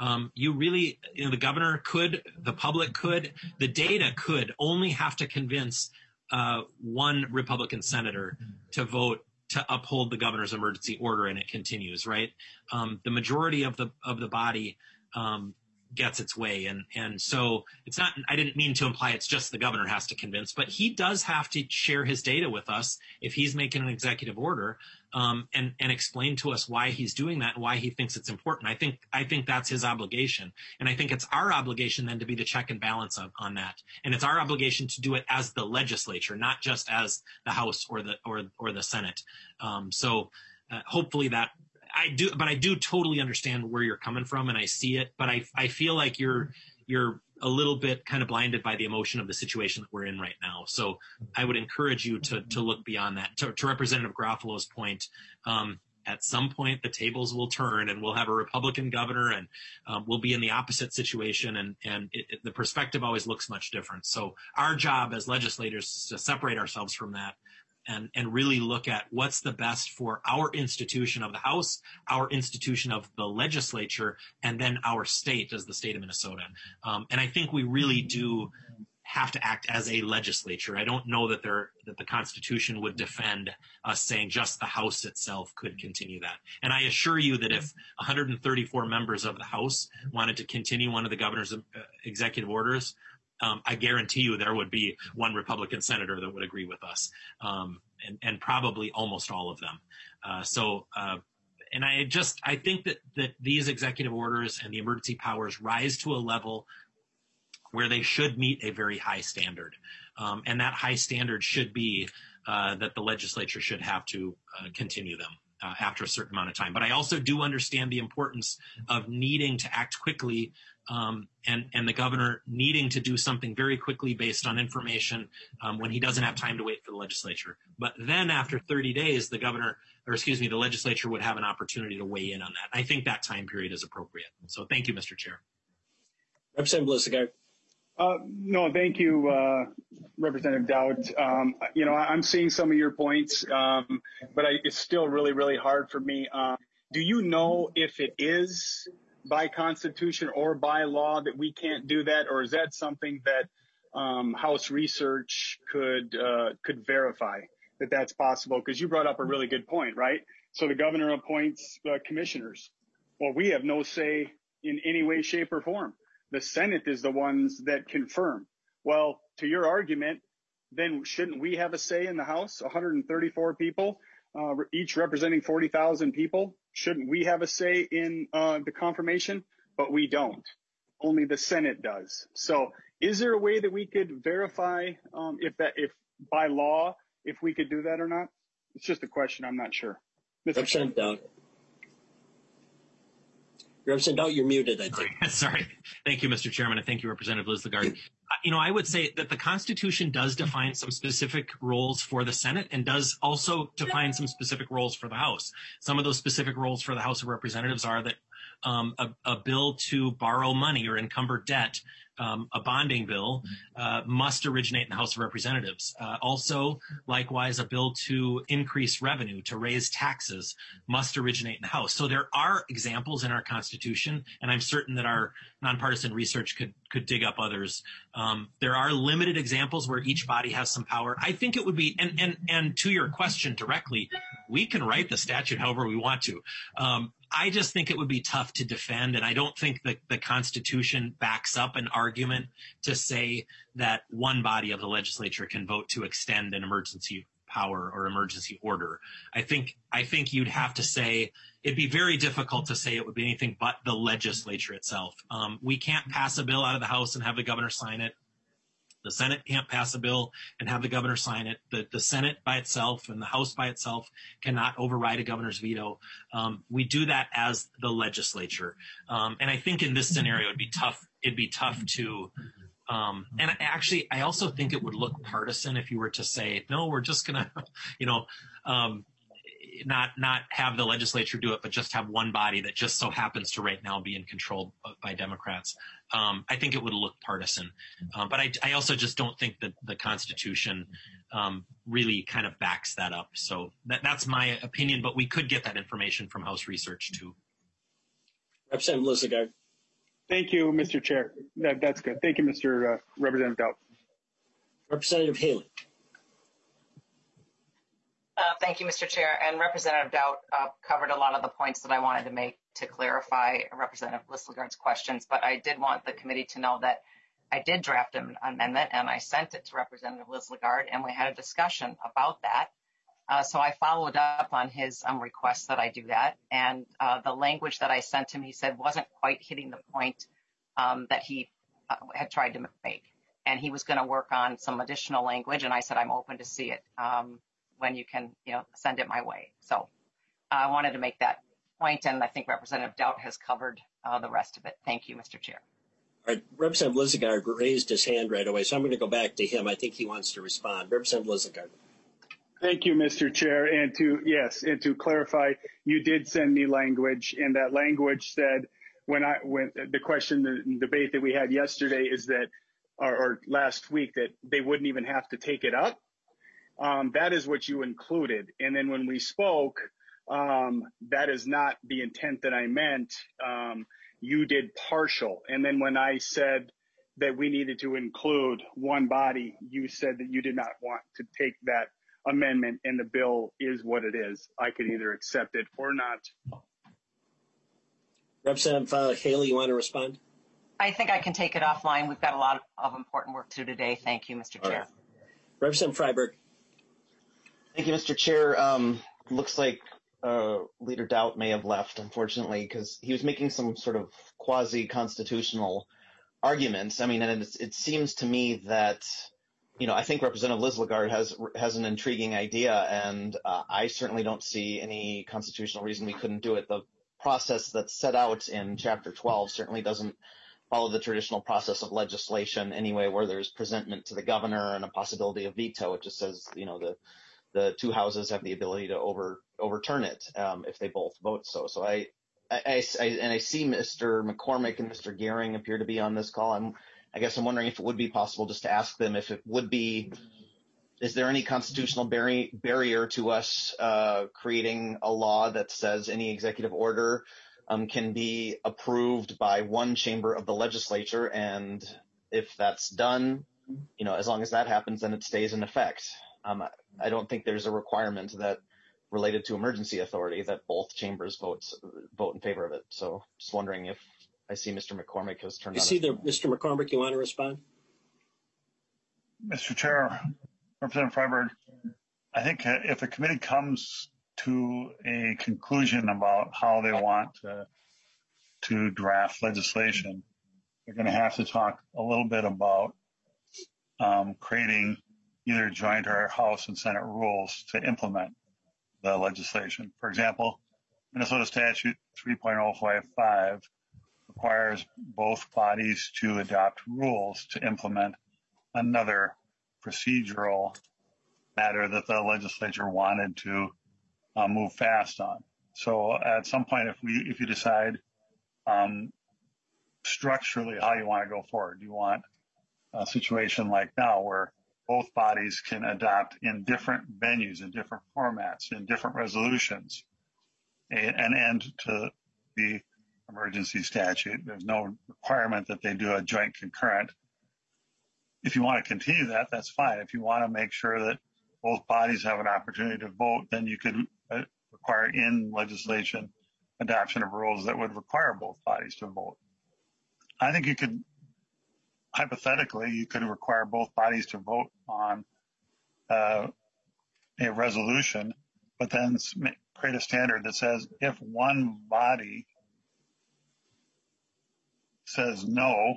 The governor could, the public could, the data could only have to convince one Republican senator to vote to uphold the governor's emergency order, and it continues, right? The majority of the body gets its way. And so it's not, I didn't mean to imply it's just the governor has to convince, but he does have to share his data with us if he's making an executive order, and explain to us why he's doing that and why he thinks it's important. I think that's his obligation. And I think it's our obligation then to be the check and balance on that. And it's our obligation to do it as the legislature, not just as the House or the Senate. Hopefully that, I do totally understand where you're coming from, and I see it, but I feel like you're a little bit kind of blinded by the emotion of the situation that we're in right now. So I would encourage you to look beyond that. To Representative Garofalo's point, at some point the tables will turn and we'll have a Republican governor, and we'll be in the opposite situation, and the perspective always looks much different. So our job as legislators is to separate ourselves from that and really look at what's the best for our institution of the House, our institution of the legislature, and then our state as the state of Minnesota. And I think we really do have to act as a legislature. I don't know that the Constitution would defend us saying just the House itself could continue that. And I assure you that if 134 members of the House wanted to continue one of the governor's executive orders, I guarantee you there would be one Republican senator that would agree with us, and probably almost all of them. And I think that these executive orders and the emergency powers rise to a level where they should meet a very high standard. And that high standard should be that the legislature should have to continue them after a certain amount of time. But I also do understand the importance of needing to act quickly, and the governor needing to do something very quickly based on information when he doesn't have time to wait for the legislature. But then after 30 days, the legislature would have an opportunity to weigh in on that. I think that time period is appropriate. So thank you, Mr. Chair. Representative Lisagard. No, thank you, Representative Daudt. I'm seeing some of your points, but it's still really, really hard for me. Do you know if it is by constitution or by law that we can't do that, or is that something that House research could verify that that's possible? Because you brought up a really good point, right? So the governor appoints commissioners. Well, we have no say in any way, shape, or form. The Senate is the ones that confirm. Well, to your argument, then shouldn't we have a say in the House? 134 people, each representing 40,000 people. Shouldn't we have a say in the confirmation? But we don't. Only the Senate does. So is there a way that we could verify if by law, if we could do that or not? It's just a question. I'm not sure. Representative Daudt. Representative Daudt, you're muted, I think. Sorry. Thank you, Mr. Chairman, and thank you, Representative Lisagard. I would say that the Constitution does define some specific roles for the Senate and does also define some specific roles for the House. Some of those specific roles for the House of Representatives are that a bill to borrow money or encumber debt, a bonding bill, must originate in the House of Representatives. Also, likewise, a bill to increase revenue, to raise taxes, must originate in the House. So there are examples in our Constitution, and I'm certain that our nonpartisan research could dig up others. There are limited examples where each body has some power. I think it would be, and to your question directly, we can write the statute however we want to. I just think it would be tough to defend, and I don't think that the Constitution backs up an argument to say that one body of the legislature can vote to extend an emergency power or emergency order. I think you'd have to say it'd be very difficult to say it would be anything but the legislature itself. We can't pass a bill out of the House and have the governor sign it. The Senate can't pass a bill and have the governor sign it. The Senate by itself and the House by itself cannot override a governor's veto. We do that as the legislature. And I think in this scenario, it'd be tough to, and actually, I also think it would look partisan if you were to say, no, we're just going to, not have the legislature do it, but just have one body that just so happens to right now be in control by Democrats. I think it would look partisan. But I also just don't think that the Constitution really kind of backs that up. So that's my opinion, but we could get that information from House research too. Representative Lisagard. Thank you, Mr. Chair. That's good. Thank you, Mr. Representative Daudt. Representative Haley. Thank you, Mr. Chair. And Representative Daudt covered a lot of the points that I wanted to make to clarify Representative Lisagard's questions. But I did want the committee to know that I did draft an amendment and I sent it to Representative Lisagard, and we had a discussion about that. So I followed up on his request that I do that. And the language that I sent him, he said, wasn't quite hitting the point that he had tried to make. And he was going to work on some additional language. And I said, I'm open to see it when you can, send it my way. So I wanted to make that point, and I think Representative Daudt has covered the rest of it. Thank you, Mr. Chair. All right, Representative Lisagard raised his hand right away, so I'm going to go back to him. I think he wants to respond. Representative Lisagard. Thank you, Mr. Chair. And to clarify, you did send me language, and that language said when the debate that we had yesterday is that, or last week, that they wouldn't even have to take it up. That is what you included. And then when we spoke, that is not the intent that I meant. You did partial. And then when I said that we needed to include one body, you said that you did not want to take that amendment, and the bill is what it is. I could either accept it or not. Representative Haley, you want to respond? I think I can take it offline. We've got a lot of important work to do today. Thank you, Mr. Chair. Right. Representative Freiberg. Thank you, Mr. Chair. Looks like Leader Doubt may have left, unfortunately, because he was making some sort of quasi-constitutional arguments. I mean, and it seems to me that, I think Representative Liz Lagarde has an intriguing idea, and I certainly don't see any constitutional reason we couldn't do it. The process that's set out in Chapter 12 certainly doesn't follow the traditional process of legislation anyway, where there's presentment to the governor and a possibility of veto. It just says, the two houses have the ability to overturn it if they both vote so. So I see Mr. McCormick and Mr. Gehring appear to be on this call. I guess I'm wondering if it would be possible just to ask them if it would be, is there any constitutional barrier to us creating a law that says any executive order can be approved by one chamber of the legislature, and if that's done, as long as that happens, then it stays in effect. I don't think there's a requirement that related to emergency authority that both chambers vote in favor of it. So just wondering if I see Mr. McCormick has turned on. I see Mr. McCormick, you want to respond? Mr. Chair, Representative Freiberg, I think if the committee comes to a conclusion about how they want to draft legislation, they're going to have to talk a little bit about creating either joint or House and Senate rules to implement the legislation. For example, Minnesota Statute 3.055 requires both bodies to adopt rules to implement another procedural matter that the legislature wanted to move fast on. So at some point, if you decide structurally how you want to go forward, you want a situation like now where both bodies can adopt in different venues, in different formats, in different resolutions, an end to the emergency statute. There's no requirement that they do a joint concurrent. If you want to continue that, that's fine. If you want to make sure that both bodies have an opportunity to vote, then you could require in legislation adoption of rules that would require both bodies to vote. I think you could, hypothetically, you could require both bodies to vote on a resolution, but then create a standard that says if one body says no,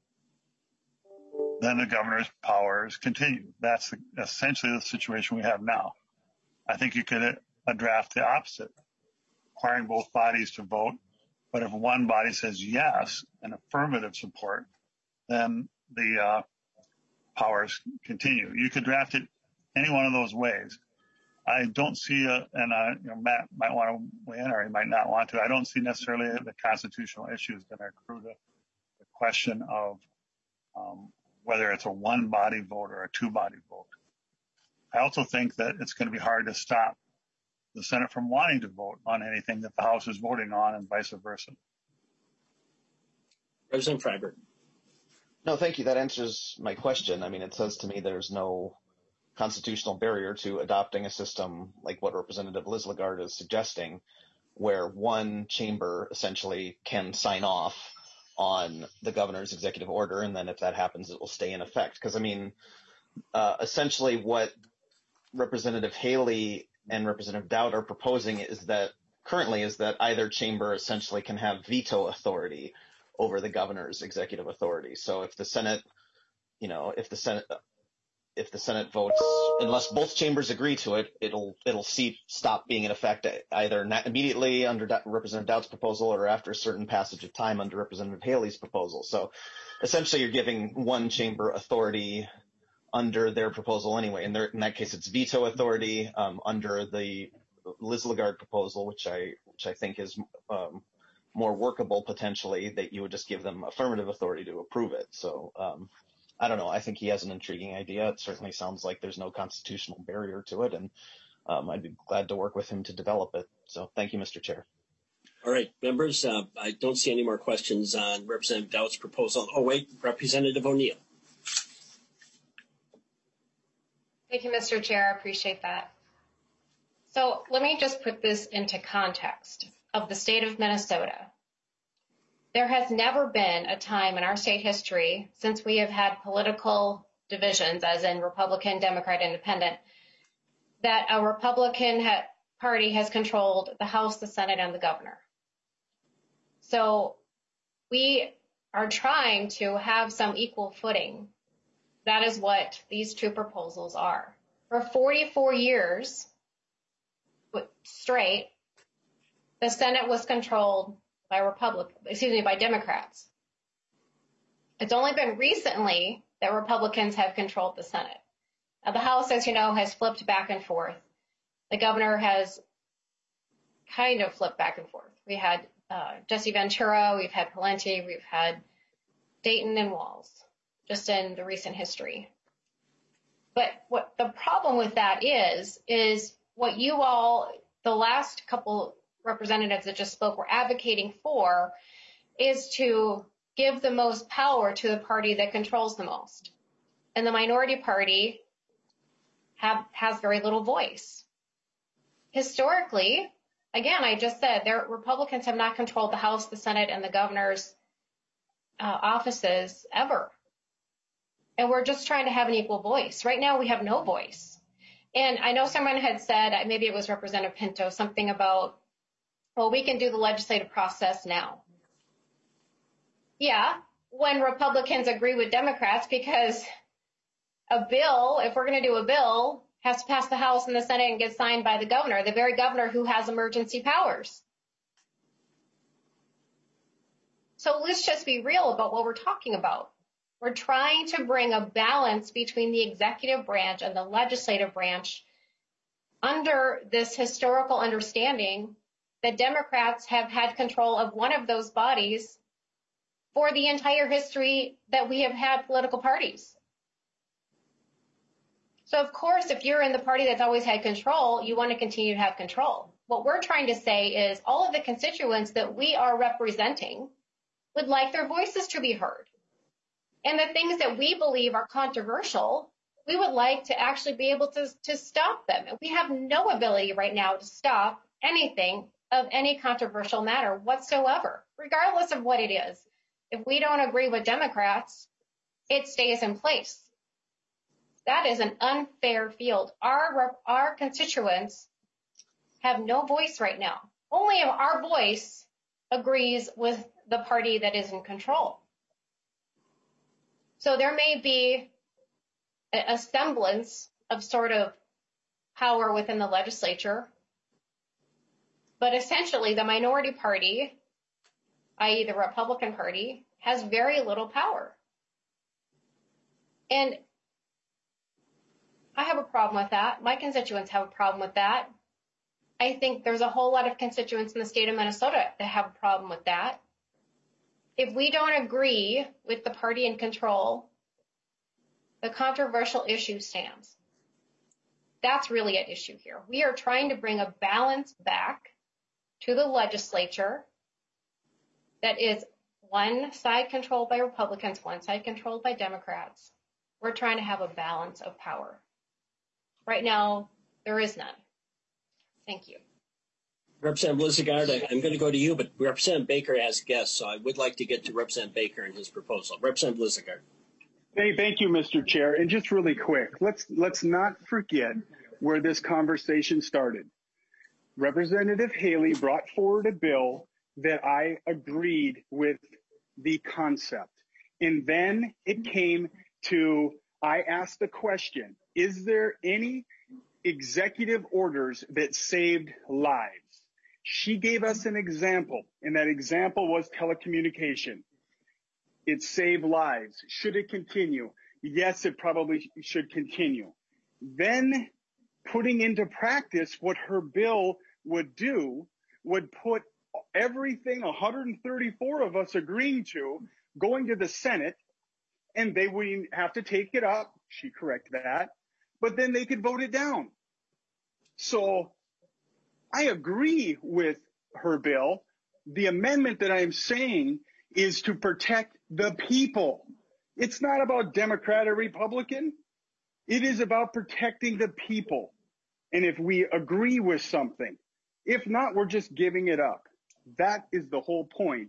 then the governor's powers continue. That's essentially the situation we have now. I think you could draft the opposite, requiring both bodies to vote, but if one body says yes, an affirmative support, then the powers continue. You could draft it any one of those ways. I don't see Matt might want to weigh in, or he might not want to. I don't see necessarily the constitutional issues that are accrue to the question of whether it's a one-body vote or a two-body vote. I also think that it's going to be hard to stop the Senate from wanting to vote on anything that the House is voting on, and vice versa. Representative Freiberg. No, thank you. That answers my question. I mean, it says to me there's no constitutional barrier to adopting a system like what Representative Liz Lagarde is suggesting, where one chamber essentially can sign off on the governor's executive order, and then if that happens, it will stay in effect. Because, I mean, essentially what Representative Haley and Representative Doubt are proposing is that either chamber essentially can have veto authority over the governor's executive authority. So if the Senate, if the Senate votes, unless both chambers agree to it, it'll stop being in effect either immediately under Representative Doubt's proposal or after a certain passage of time under Representative Haley's proposal. So essentially you're giving one chamber authority under their proposal anyway. In that case, it's veto authority under the Liz Lagarde proposal, which I think is more workable potentially, that you would just give them affirmative authority to approve it. So I don't know. I think he has an intriguing idea. It certainly sounds like there's no constitutional barrier to it, and I'd be glad to work with him to develop it. So thank you, Mr. Chair. All right, members, I don't see any more questions on Representative Doubt's proposal. Oh, wait, Representative O'Neill. Thank you, Mr. Chair. I appreciate that. So let me just put this into context of the state of Minnesota. there has never been a time in our state history since we have had political divisions, as in Republican, Democrat, Independent, that a Republican party has controlled the House, the Senate, and the governor. So we are trying to have some equal footing. That is what these two proposals are. For 44 years straight, the Senate was controlled by Democrats. It's only been recently that Republicans have controlled the Senate. Now, the House, as you know, has flipped back and forth. The governor has kind of flipped back and forth. We had Jesse Ventura, we've had Pawlenty, we've had Dayton and Walz, just in the recent history. But what the problem with that is what you all, the last couple representatives that just spoke, were advocating for is to give the most power to the party that controls the most. And the minority party has very little voice. Historically, again, I just said, Republicans have not controlled the House, the Senate, and the governor's offices ever. And we're just trying to have an equal voice. Right now, we have no voice. And I know someone had said, maybe it was Representative Pinto, something about, well, we can do the legislative process now. Yeah, when Republicans agree with Democrats, because a bill, if we're going to do a bill, has to pass the House and the Senate and get signed by the governor, the very governor who has emergency powers. So let's just be real about what we're talking about. We're trying to bring a balance between the executive branch and the legislative branch under this historical understanding that Democrats have had control of one of those bodies for the entire history that we have had political parties. So, of course, if you're in the party that's always had control, you want to continue to have control. What we're trying to say is all of the constituents that we are representing would like their voices to be heard. And the things that we believe are controversial, we would like to actually be able to stop them. And we have no ability right now to stop anything of any controversial matter whatsoever, regardless of what it is. If we don't agree with Democrats, it stays in place. That is an unfair field. Our constituents have no voice right now. Only if our voice agrees with the party that is in control. So there may be a semblance of sort of power within the legislature, but essentially the minority party, i.e. the Republican Party, has very little power. And I have a problem with that. My constituents have a problem with that. I think there's a whole lot of constituents in the state of Minnesota that have a problem with that. If we don't agree with the party in control, the controversial issue stands. That's really at issue here. We are trying to bring a balance back to the legislature that is one side controlled by Republicans, one side controlled by Democrats. We're trying to have a balance of power. Right now, there is none. Thank you. Representative Lizagard, I'm going to go to you, but Representative Baker has guests, so I would like to get to Representative Baker and his proposal. Representative Lizagard. Hey, thank you, Mr. Chair. And just really quick, let's not forget where this conversation started. Representative Haley brought forward a bill that I agreed with the concept. And then it came to, I asked the question, is there any executive orders that saved lives? She gave us an example, and that example was telecommunication. It saved lives. Should it continue? Yes, it probably should continue. Then putting into practice what her bill would do would put everything 134 of us agreeing to going to the Senate, and they would have to take it up. She corrected that. But then they could vote it down. So I agree with her bill. The amendment that I'm saying is to protect the people. It's not about Democrat or Republican. It is about protecting the people. And if we agree with something, if not, we're just giving it up. That is the whole point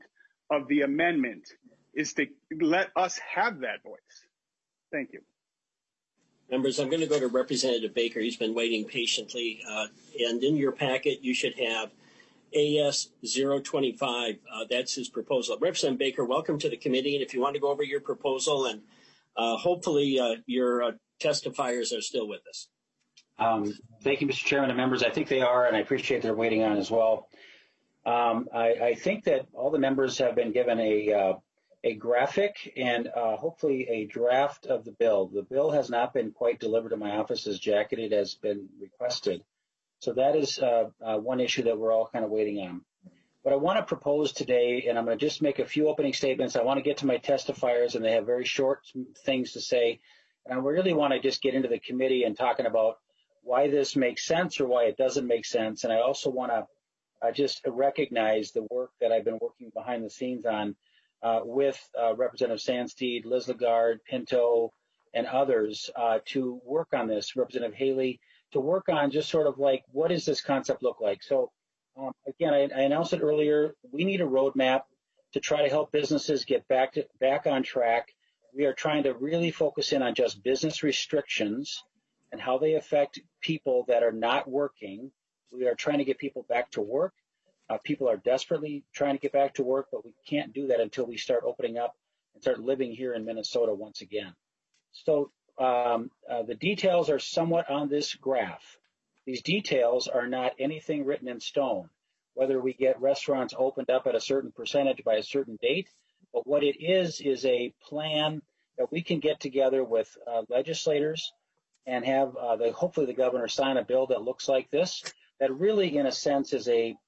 of the amendment is to let us have that voice. Thank you. Members, I'm going to go to Representative Baker. He's been waiting patiently. And in your packet, you should have AS 025. That's his proposal. Representative Baker, welcome to the committee. And if you want to go over your proposal, and hopefully your testifiers are still with us. Thank you, Mr. Chairman and members. I think they are, and I appreciate their waiting on as well. I think that all the members have been given a graphic and hopefully a draft of the bill. The bill has not been quite delivered to my office as jacketed as been requested. So that is one issue that we're all kind of waiting on. What I want to propose today, and I'm going to just make a few opening statements. I want to get to my testifiers, and they have very short things to say. And I really want to just get into the committee and talking about why this makes sense or why it doesn't make sense. And I also want to just recognize the work that I've been working behind the scenes on with Representative Sandsteed, Liz Lagarde, Pinto, and others to work on this, Representative Haley, to work on just sort of like, what does this concept look like? So again, I announced it earlier, we need a roadmap to try to help businesses get back on track. We are trying to really focus in on just business restrictions and how they affect people that are not working. We are trying to get people back to work. People are desperately trying to get back to work, but we can't do that until we start opening up and start living here in Minnesota once again. So the details are somewhat on this graph. These details are not anything written in stone, whether we get restaurants opened up at a certain percentage by a certain date, but what it is a plan that we can get together with legislators and have hopefully the governor sign a bill that looks like this, that really in a sense is a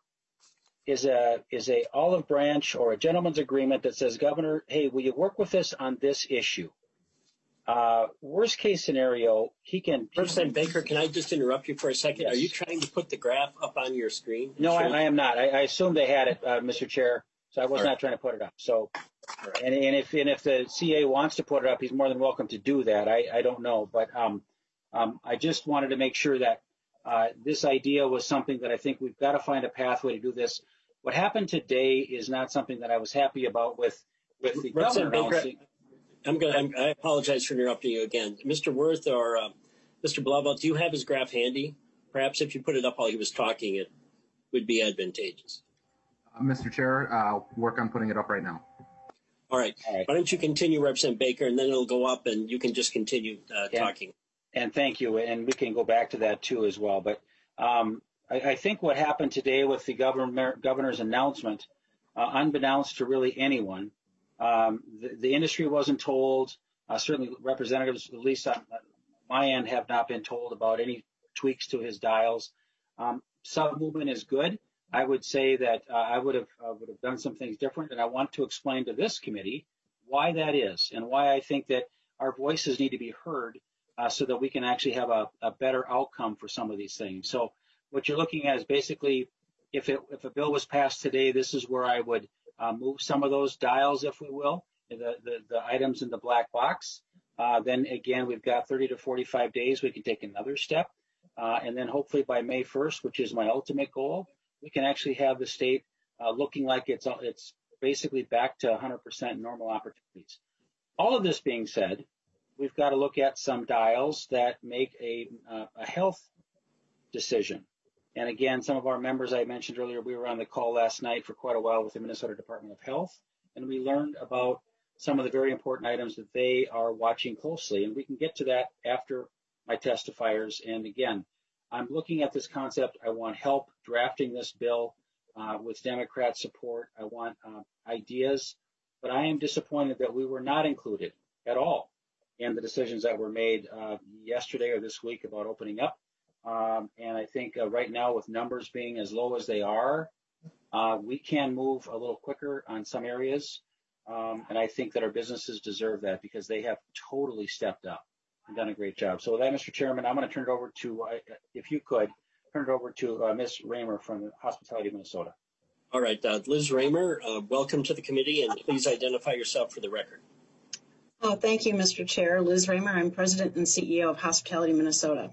olive branch or a gentleman's agreement that says, Governor, hey, will you work with us on this issue? Worst case scenario, he can. Representative Baker, can I just interrupt you for a second? Yes. Are you trying to put the graph up on your screen? No, I am not. I assumed they had it, Mr. Chair, so I was not trying to put it up. So, and if the CA wants to put it up, he's more than welcome to do that. I don't know, but I just wanted to make sure that this idea was something that I think we've got to find a pathway to do this. What happened today is not something that I was happy about with the governor announcing. I apologize for interrupting you again. Mr. Worth or Mr. Blauvelt, do you have his graph handy? Perhaps if you put it up while he was talking, it would be advantageous. Mr. Chair, I'll work on putting it up right now. All right. Why don't you continue, Representative Baker, and then it'll go up and you can just continue talking. And thank you. And we can go back to that too as well. But I think what happened today with the governor's announcement, unbeknownst to really anyone, the industry wasn't told. Certainly representatives, at least on my end, have not been told about any tweaks to his dials. Some movement is good. I would say that I would have done some things different, and I want to explain to this committee why that is and why I think that our voices need to be heard so that we can actually have a better outcome for some of these things. So what you're looking at is basically if a bill was passed today, this is where I would move some of those dials, if we will, the items in the black box. Then again, we've got 30 to 45 days. We can take another step. And then hopefully by May 1st, which is my ultimate goal, we can actually have the state looking like it's basically back to 100% normal opportunities. All of this being said, we've got to look at some dials that make a health decision. And again, some of our members, I mentioned earlier, we were on the call last night for quite a while with the Minnesota Department of Health, and we learned about some of the very important items that they are watching closely. And we can get to that after my testifiers. And again, I'm looking at this concept. I want help drafting this bill with Democrat support. I want ideas, but I am disappointed that we were not included at all in the decisions that were made yesterday or this week about opening up. And I think right now with numbers being as low as they are, we can move a little quicker on some areas. And I think that our businesses deserve that because they have totally stepped up and done a great job. So with that, Mr. Chairman, I'm going to turn it over to, if you could, turn it over to Ms. Raymer from Hospitality Minnesota. All right, Liz Raymer, welcome to the committee, and please identify yourself for the record. Thank you, Mr. Chair. Liz Raymer, I'm President and CEO of Hospitality Minnesota.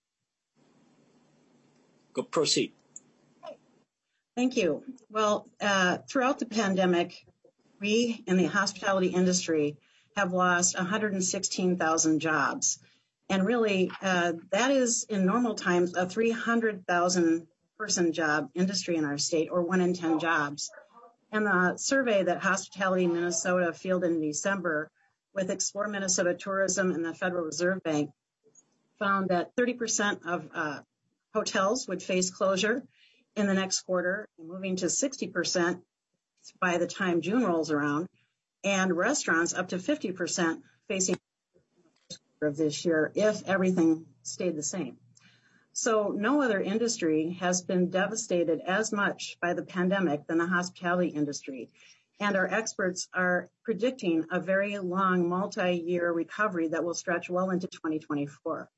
Go proceed. Thank you. Well, throughout the pandemic, we in the hospitality industry have lost 116,000 jobs. And really, that is in normal times a 300,000 person job industry in our state, or 1 in 10 jobs. And the survey that Hospitality Minnesota fielded in December with Explore Minnesota Tourism and the Federal Reserve Bank found that 30% of hotels would face closure in the next quarter, moving to 60% by the time June rolls around, and restaurants up to 50% facing of this year if everything stayed the same. So no other industry has been devastated as much by the pandemic than the hospitality industry. And our experts are predicting a very long multi-year recovery that will stretch well into 2024.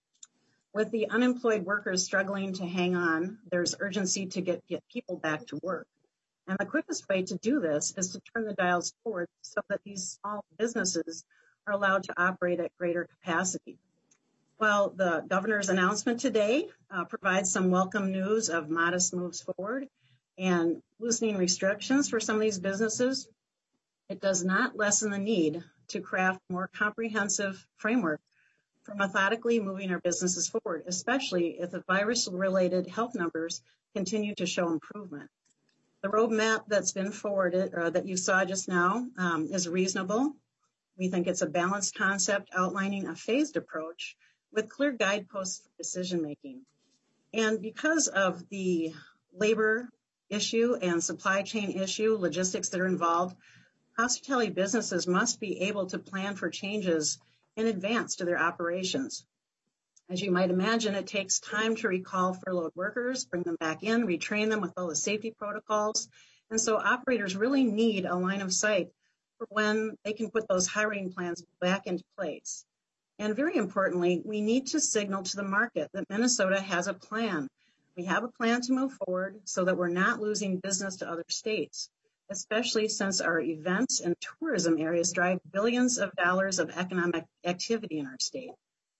With the unemployed workers struggling to hang on, there's urgency to get people back to work. And the quickest way to do this is to turn the dials forward so that these small businesses are allowed to operate at greater capacity. Well, the governor's announcement today provides some welcome news of modest moves forward and loosening restrictions for some of these businesses. It does not lessen the need to craft more comprehensive framework for methodically moving our businesses forward, especially if the virus-related health numbers continue to show improvement. The roadmap that's been forwarded, or that you saw just now, is reasonable. We think it's a balanced concept outlining a phased approach with clear guideposts for decision-making. And because of the labor issue and supply chain issue, logistics that are involved, hospitality businesses must be able to plan for changes in advance to their operations. As you might imagine, it takes time to recall furloughed workers, bring them back in, retrain them with all the safety protocols. And so operators really need a line of sight for when they can put those hiring plans back into place. And very importantly, we need to signal to the market that Minnesota has a plan. We have a plan to move forward so that we're not losing business to other states, especially since our events and tourism areas drive billions of dollars of economic activity in our state.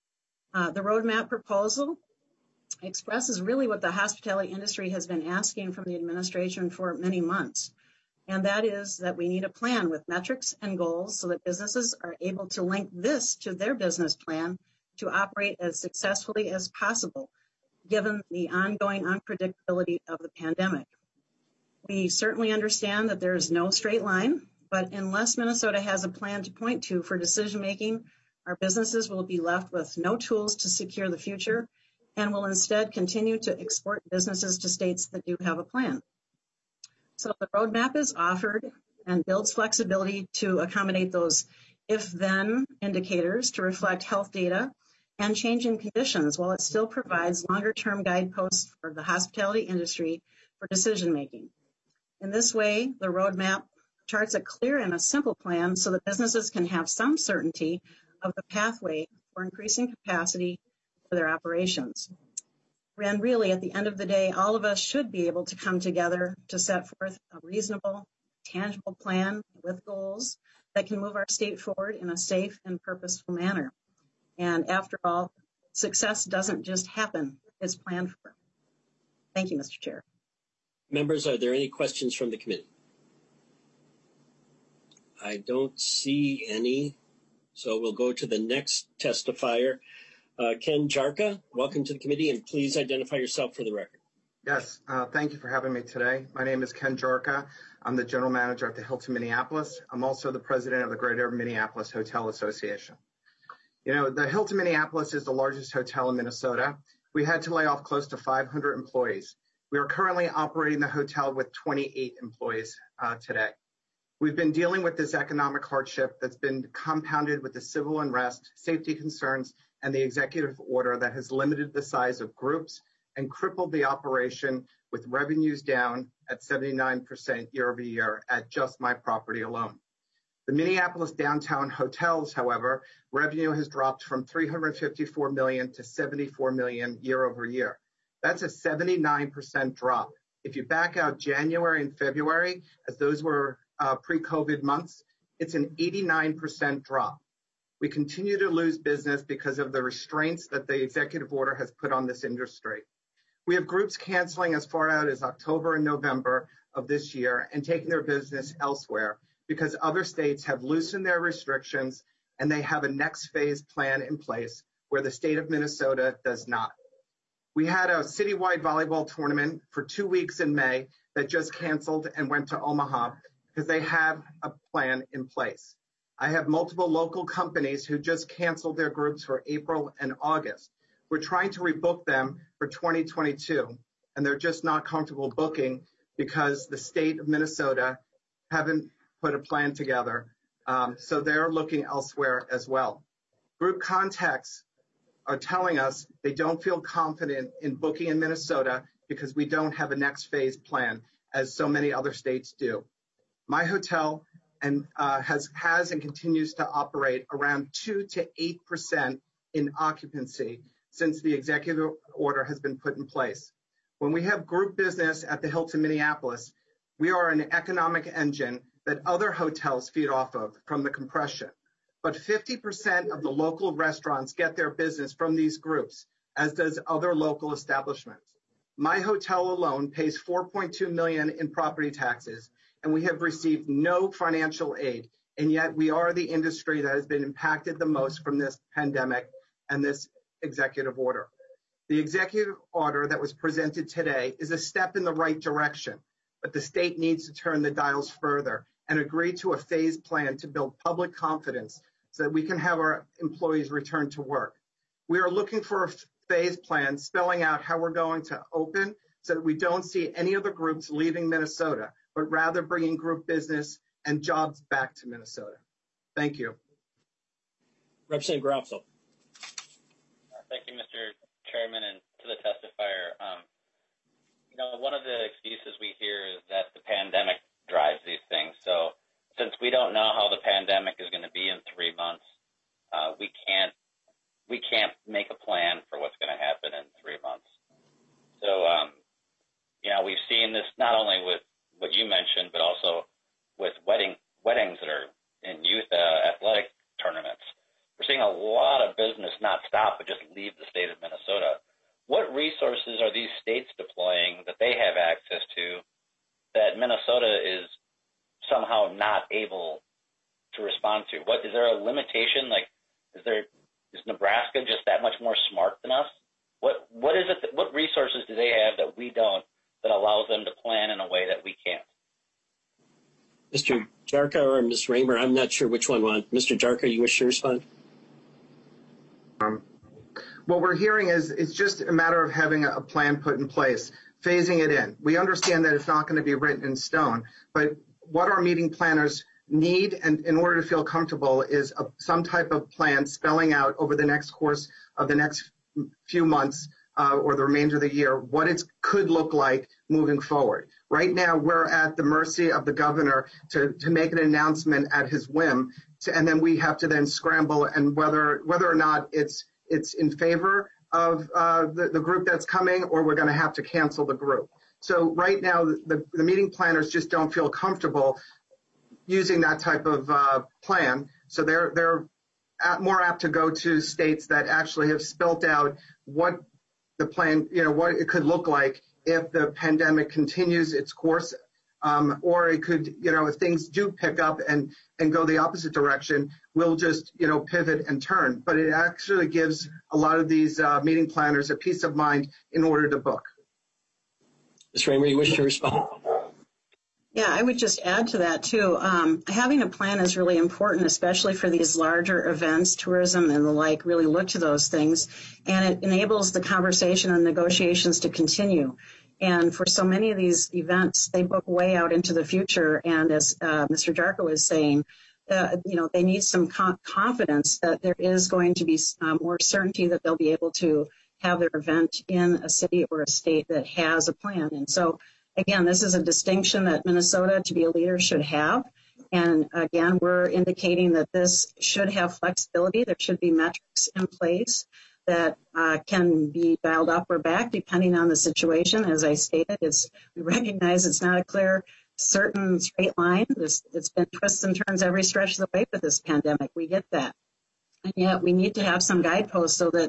The roadmap proposal expresses really what the hospitality industry has been asking from the administration for many months. And that is that we need a plan with metrics and goals so that businesses are able to link this to their business plan to operate as successfully as possible, given the ongoing unpredictability of the pandemic. We certainly understand that there is no straight line, but unless Minnesota has a plan to point to for decision-making, our businesses will be left with no tools to secure the future and will instead continue to export businesses to states that do have a plan. So the roadmap is offered and builds flexibility to accommodate those if-then indicators to reflect health data and changing conditions, while it still provides longer-term guideposts for the hospitality industry for decision-making. In this way, the roadmap charts a clear and a simple plan so that businesses can have some certainty of the pathway for increasing capacity for their operations. And really, at the end of the day, all of us should be able to come together to set forth a reasonable, tangible plan with goals that can move our state forward in a safe and purposeful manner. And after all, success doesn't just happen, it's planned for. Thank you, Mr. Chair. Members, are there any questions from the committee? I don't see any, so we'll go to the next testifier. Ken Jarka, welcome to the committee, and please identify yourself for the record. Yes, thank you for having me today. My name is Ken Jarka. I'm the general manager at the Hilton Minneapolis. I'm also the president of the Greater Minneapolis Hotel Association. You know, the Hilton Minneapolis is the largest hotel in Minnesota. We had to lay off close to 500 employees. We are currently operating the hotel with 28 employees today. We've been dealing with this economic hardship that's been compounded with the civil unrest, safety concerns, and the executive order that has limited the size of groups and crippled the operation, with revenues down at 79% year over year at just my property alone. The Minneapolis downtown hotels, however, revenue has dropped from $354 million to $74 million year over year. That's a 79% drop. If you back out January and February, as those were pre-COVID months, it's an 89% drop. We continue to lose business because of the restraints that the executive order has put on this industry. We have groups canceling as far out as October and November of this year and taking their business elsewhere because other states have loosened their restrictions and they have a next phase plan in place where the state of Minnesota does not. We had a citywide volleyball tournament for 2 weeks in May that just canceled and went to Omaha because they have a plan in place. I have multiple local companies who just canceled their groups for April and August. We're trying to rebook them for 2022, and they're just not comfortable booking because the state of Minnesota haven't put a plan together. So they're looking elsewhere as well. Group contacts are telling us they don't feel confident in booking in Minnesota because we don't have a next phase plan, as so many other states do. My hotel has and continues to operate around 2 to 8% in occupancy since the executive order has been put in place. When we have group business at the Hilton Minneapolis, we are an economic engine that other hotels feed off of from the compression. But 50% of the local restaurants get their business from these groups, as does other local establishments. My hotel alone pays $4.2 million in property taxes, and we have received no financial aid. And yet we are the industry that has been impacted the most from this pandemic and this executive order. The executive order that was presented today is a step in the right direction, but the state needs to turn the dials further and agree to a phased plan to build public confidence so that we can have our employees return to work. We are looking for a phased plan spelling out how we're going to open so that we don't see any other groups leaving Minnesota, but rather bringing group business and jobs back to Minnesota. Thank you. Representative Garofalo. Thank you, Mr. Chairman, and to the testifier. One of the excuses we hear is that the pandemic drives these things. So since we don't know how the pandemic is going to be in 3 months, we can't make a plan for what's going to happen in 3 months. So, we've seen this not only with what you mentioned, but also with weddings that are in youth athletic tournaments. We're seeing a lot of business not stop, but just leave the state of Minnesota. What resources are these states deploying that they have access to that Minnesota is somehow not able to respond to? Is there a limitation? Like, is Nebraska just that much more smart than us? What is it? What resources do they have that we don't that allows them to plan in a way that we can't? Mr. Jarka or Ms. Raymer, I'm not sure which one won. Mr. Jarka, you wish to respond? What we're hearing is it's just a matter of having a plan put in place, phasing it in. We understand that it's not going to be written in stone, but what our meeting planners need, and in order to feel comfortable, is some type of plan spelling out over the next course of the next few months or the remainder of the year what it could look like moving forward. Right now, we're at the mercy of the governor to make an announcement at his whim, and then we have to then scramble, and whether or not it's in favor of the group that's coming, or we're going to have to cancel the group. So right now, the meeting planners just don't feel comfortable using that type of plan. So they're more apt to go to states that actually have spelled out what the plan, what it could look like if the pandemic continues its course, or it could, if things do pick up and go the opposite direction, we'll just, pivot and turn. But it actually gives a lot of these meeting planners a peace of mind in order to book. Ms. Raymer, you wish to respond? Yeah, I would just add to that, too. Having a plan is really important, especially for these larger events, tourism and the like, really look to those things. And it enables the conversation and negotiations to continue. And for so many of these events, they book way out into the future. And as Mr. Jarka was saying, they need some confidence that there is going to be more certainty that they'll be able to have their event in a city or a state that has a plan. And so, again, this is a distinction that Minnesota, to be a leader, should have. And again, we're indicating that this should have flexibility. There should be metrics in place that can be dialed up or back depending on the situation. As I stated, we recognize it's not a clear, certain straight line. It's been twists and turns every stretch of the way with this pandemic. We get that. And yet we need to have some guideposts so that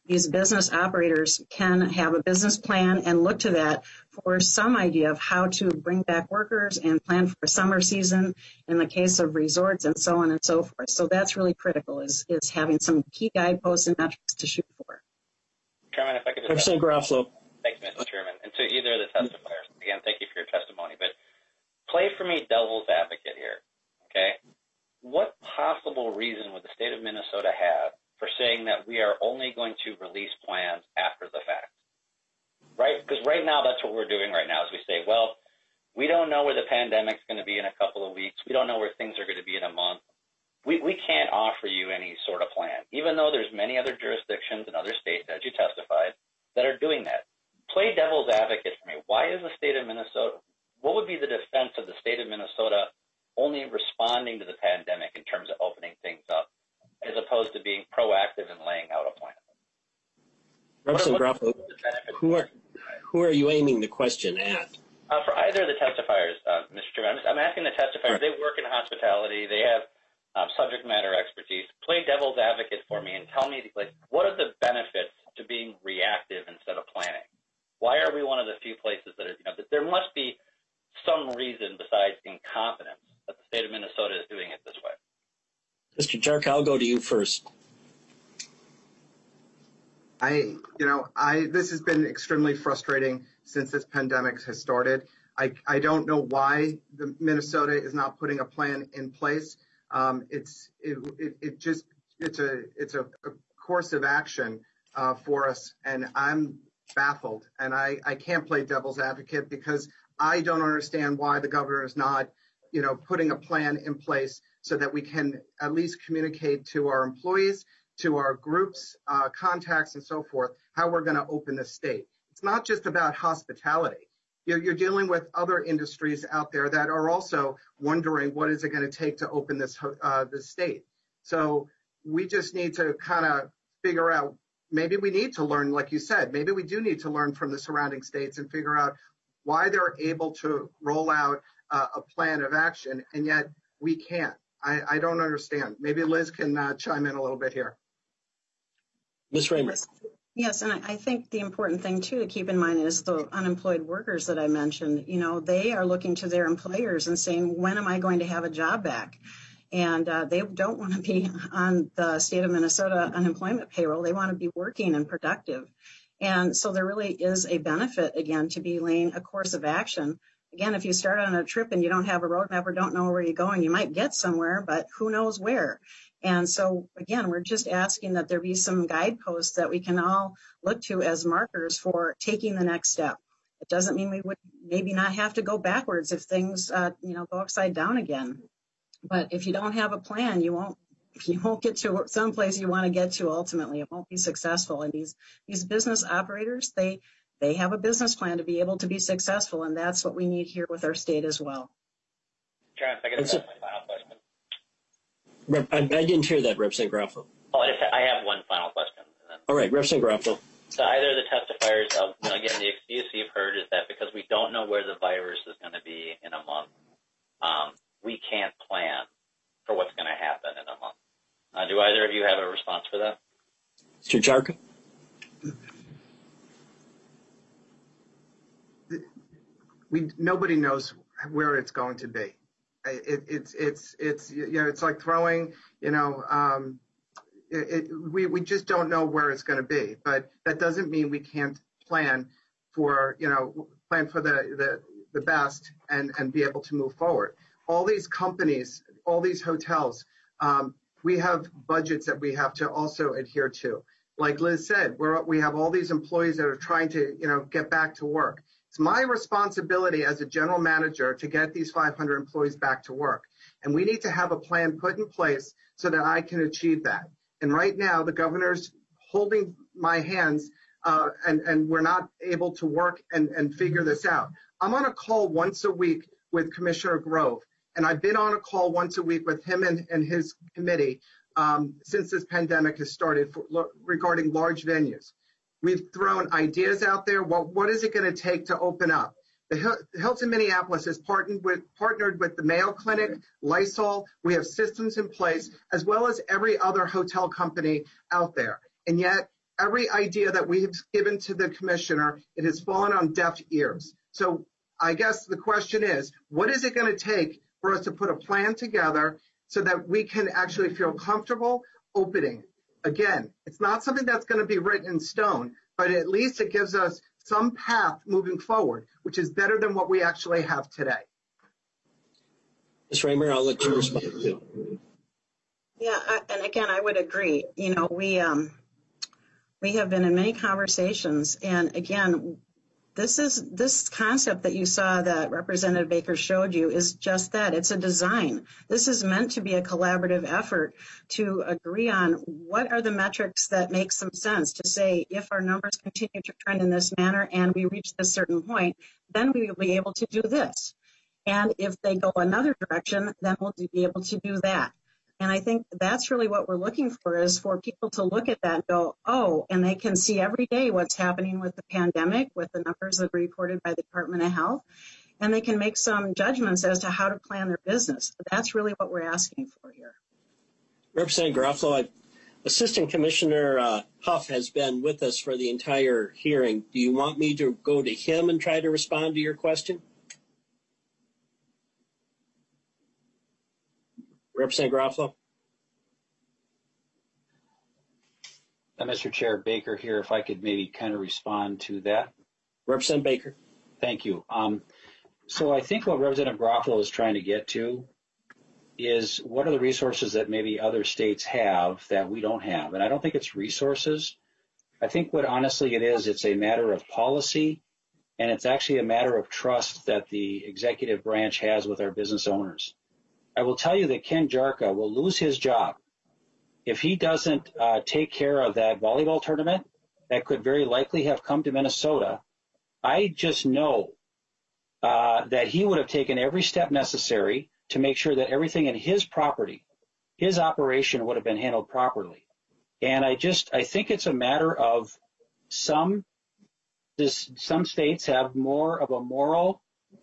these business operators can have a business plan and look to that for some idea of how to bring back workers and plan for a summer season in the case of resorts and so on and so forth. So that's really critical, is having some key guideposts and metrics to shoot for. Chairman, if I could just... Representative Garofalo. Thank you, Mr. Chairman. And to either of the testifiers, again, thank you for your testimony. But play for me devil's advocate here, okay? What possible reason would the state of Minnesota have for saying that we are only going to release plans after the fact, right? Because right now, that's what we're doing right now is we say, well, we don't know where the pandemic's going to be in a couple of weeks. We don't know where things are going to be in a month. We can't offer you any sort of plan, even though there's many other jurisdictions and other states, as you testified, that are doing that. Play devil's advocate for me. Why is the state of Minnesota, what would be the defense of the state of Minnesota only responding to the pandemic in terms of opening things up, as opposed to being proactive and laying out a plan? Representative Garofalo, who are you aiming the question at? For either of the testifiers, Mr. Chairman, I'm asking the testifiers. They work in hospitality. They have subject matter expertise. Play devil's advocate for me and tell me, like, what are the benefits to being reactive instead of planning? Why are we one of the few places that are, there must be some reason besides incompetence that the state of Minnesota is doing it this way. Mr. Jarka, I'll go to you first. This has been extremely frustrating since this pandemic has started. I don't know why Minnesota is not putting a plan in place. It's a course of action for us, and I'm baffled. And I can't play devil's advocate because I don't understand why the governor is not, putting a plan in place so that we can at least communicate to our employees, to our groups, contacts, and so forth, how we're going to open the state. It's not just about hospitality. You're dealing with other industries out there that are also wondering what is it going to take to open this state. So we just need to kind of figure out, maybe we need to learn, like you said, maybe we do need to learn from the surrounding states and figure out why they're able to roll out a plan of action, and yet we can't. I don't understand. Maybe Liz can chime in a little bit here. Ms. Raymer. Yes, and I think the important thing, too, to keep in mind is the unemployed workers that I mentioned. They are looking to their employers and saying, when am I going to have a job back? And they don't want to be on the state of Minnesota unemployment payroll. They want to be working and productive. And so there really is a benefit, again, to be laying a course of action. Again, if you start on a trip and you don't have a roadmap or don't know where you're going, you might get somewhere, but who knows where. And so, again, we're just asking that there be some guideposts that we can all look to as markers for taking the next step. It doesn't mean we would maybe not have to go backwards if things, go upside down again. But if you don't have a plan, you won't get to someplace you want to get to ultimately. It won't be successful. And these business operators, they have a business plan to be able to be successful, and that's what we need here with our state as well. Chairman, if I could ask my final question. I didn't hear that, Representative Garofalo. I have one final question. All right, Representative Garofalo. So either of the testifiers, again, the excuse you've heard is that because we don't know where the virus is going to be in a month, we can't plan for what's going to happen in a month. Do either of you have a response for that? Mr. Jarka? Nobody knows where it's going to be. It's like throwing, we just don't know where it's going to be. But that doesn't mean we can't plan for the best and be able to move forward. All these companies, all these hotels, we have budgets that we have to also adhere to. Like Liz said, we have all these employees that are trying to, get back to work. It's my responsibility as a general manager to get these 500 employees back to work. And we need to have a plan put in place so that I can achieve that. And right now, the governor's holding my hands and we're not able to work and figure this out. I'm on a call once a week with Commissioner Grove, and I've been on a call once a week with him and his committee since this pandemic has started regarding large venues. We've thrown ideas out there. What is it going to take to open up? The Hilton Minneapolis has partnered with the Mayo Clinic, Lysol. We have systems in place, as well as every other hotel company out there. And yet every idea that we've given to the commissioner, it has fallen on deaf ears. So I guess the question is, what is it going to take for us to put a plan together so that we can actually feel comfortable opening? Again, it's not something that's going to be written in stone, but at least it gives us some path moving forward, which is better than what we actually have today. Ms. Raymer, I'll let you respond too. Yeah, and again, I would agree. You know, we have been in many conversations, and again, this concept that you saw that Representative Baker showed you is just that. It's a design. This is meant to be a collaborative effort to agree on what are the metrics that make some sense to say if our numbers continue to trend in this manner and we reach this certain point, then we will be able to do this. And if they go another direction, then we'll be able to do that. And I think that's really what we're looking for, is for people to look at that and go, oh, and they can see every day what's happening with the pandemic, with the numbers that are reported by the Department of Health, and they can make some judgments as to how to plan their business. That's really what we're asking for here. Representative Garofalo, Assistant Commissioner Huff has been with us for the entire hearing. Do you want me to go to him and try to respond to your question? Representative Garofalo? Mr. Chair, Baker here, if I could maybe kind of respond to that. Representative Baker. Thank you. So I think what Representative Garofalo is trying to get to is what are the resources that maybe other states have that we don't have? And I don't think it's resources. I think what honestly it is, it's a matter of policy, and it's actually a matter of trust that the executive branch has with our business owners. I will tell you that Ken Jarka will lose his job if he doesn't take care of that volleyball tournament that could very likely have come to Minnesota. I just know that he would have taken every step necessary to make sure that everything in his property, his operation, would have been handled properly. And I think it's a matter of some states have more of a moral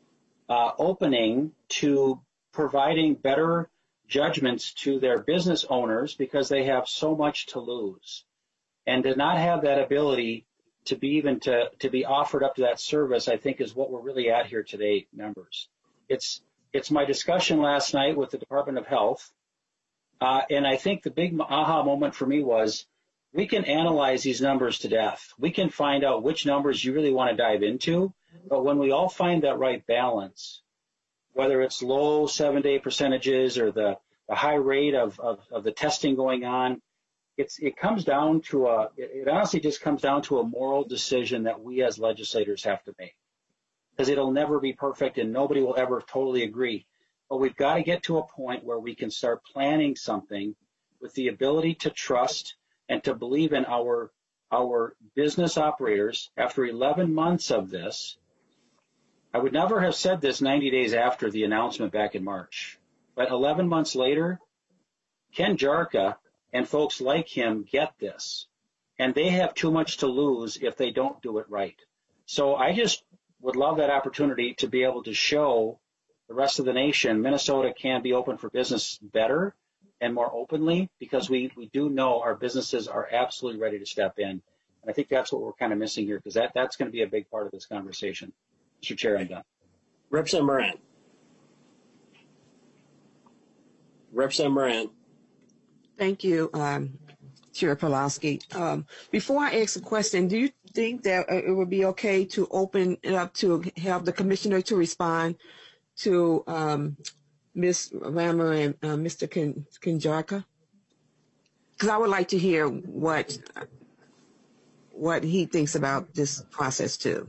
opening to providing better judgments to their business owners because they have so much to lose. And to not have that ability to be offered up to that service, I think, is what we're really at here today, members. It's my discussion last night with the Department of Health, and I think the big aha moment for me was we can analyze these numbers to death. We can find out which numbers you really want to dive into, but when we all find that right balance, whether it's low 7-day percentages or the high rate of the testing going on, it comes down to it honestly just comes down to a moral decision that we as legislators have to make. Because it'll never be perfect and nobody will ever totally agree. But we've got to get to a point where we can start planning something with the ability to trust and to believe in our business operators. After 11 months of this, I would never have said this 90 days after the announcement back in March. But 11 months later, Ken Jarka and folks like him get this. And they have too much to lose if they don't do it right. So I just would love that opportunity to be able to show the rest of the nation Minnesota can be open for business better and more openly, because we do know our businesses are absolutely ready to step in. And I think that's what we're kind of missing here, because that's going to be a big part of this conversation. Mr. Chair, I'm done. Representative Moran. Representative Moran. Thank you, Chair Pulaski. Before I ask a question, do you think that it would be okay to open it up to have the commissioner to respond to Ms. Raymer and Mr. Kenjarka? Because I would like to hear what he thinks about this process too.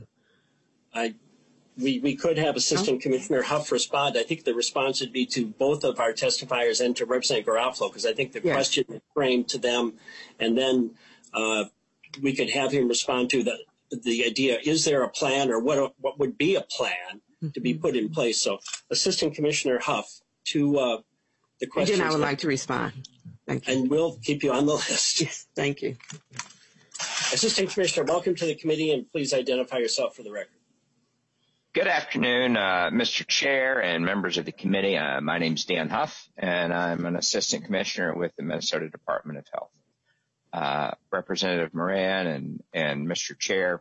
We could have Assistant Commissioner Huff respond. I think the response would be to both of our testifiers and to Representative Garofalo, because I think the question is framed to them, and then we could have him respond to the idea, is there a plan, or what would be a plan to be put in place? So Assistant Commissioner Huff to the question. And then I would like to respond. Thank you. And we'll keep you on the list. Yes, thank you. Assistant Commissioner, welcome to the committee, and please identify yourself for the record. Good afternoon, Mr. Chair and members of the committee. My name is Dan Huff, and I'm an Assistant Commissioner with the Minnesota Department of Health. Representative Moran and Mr. Chair.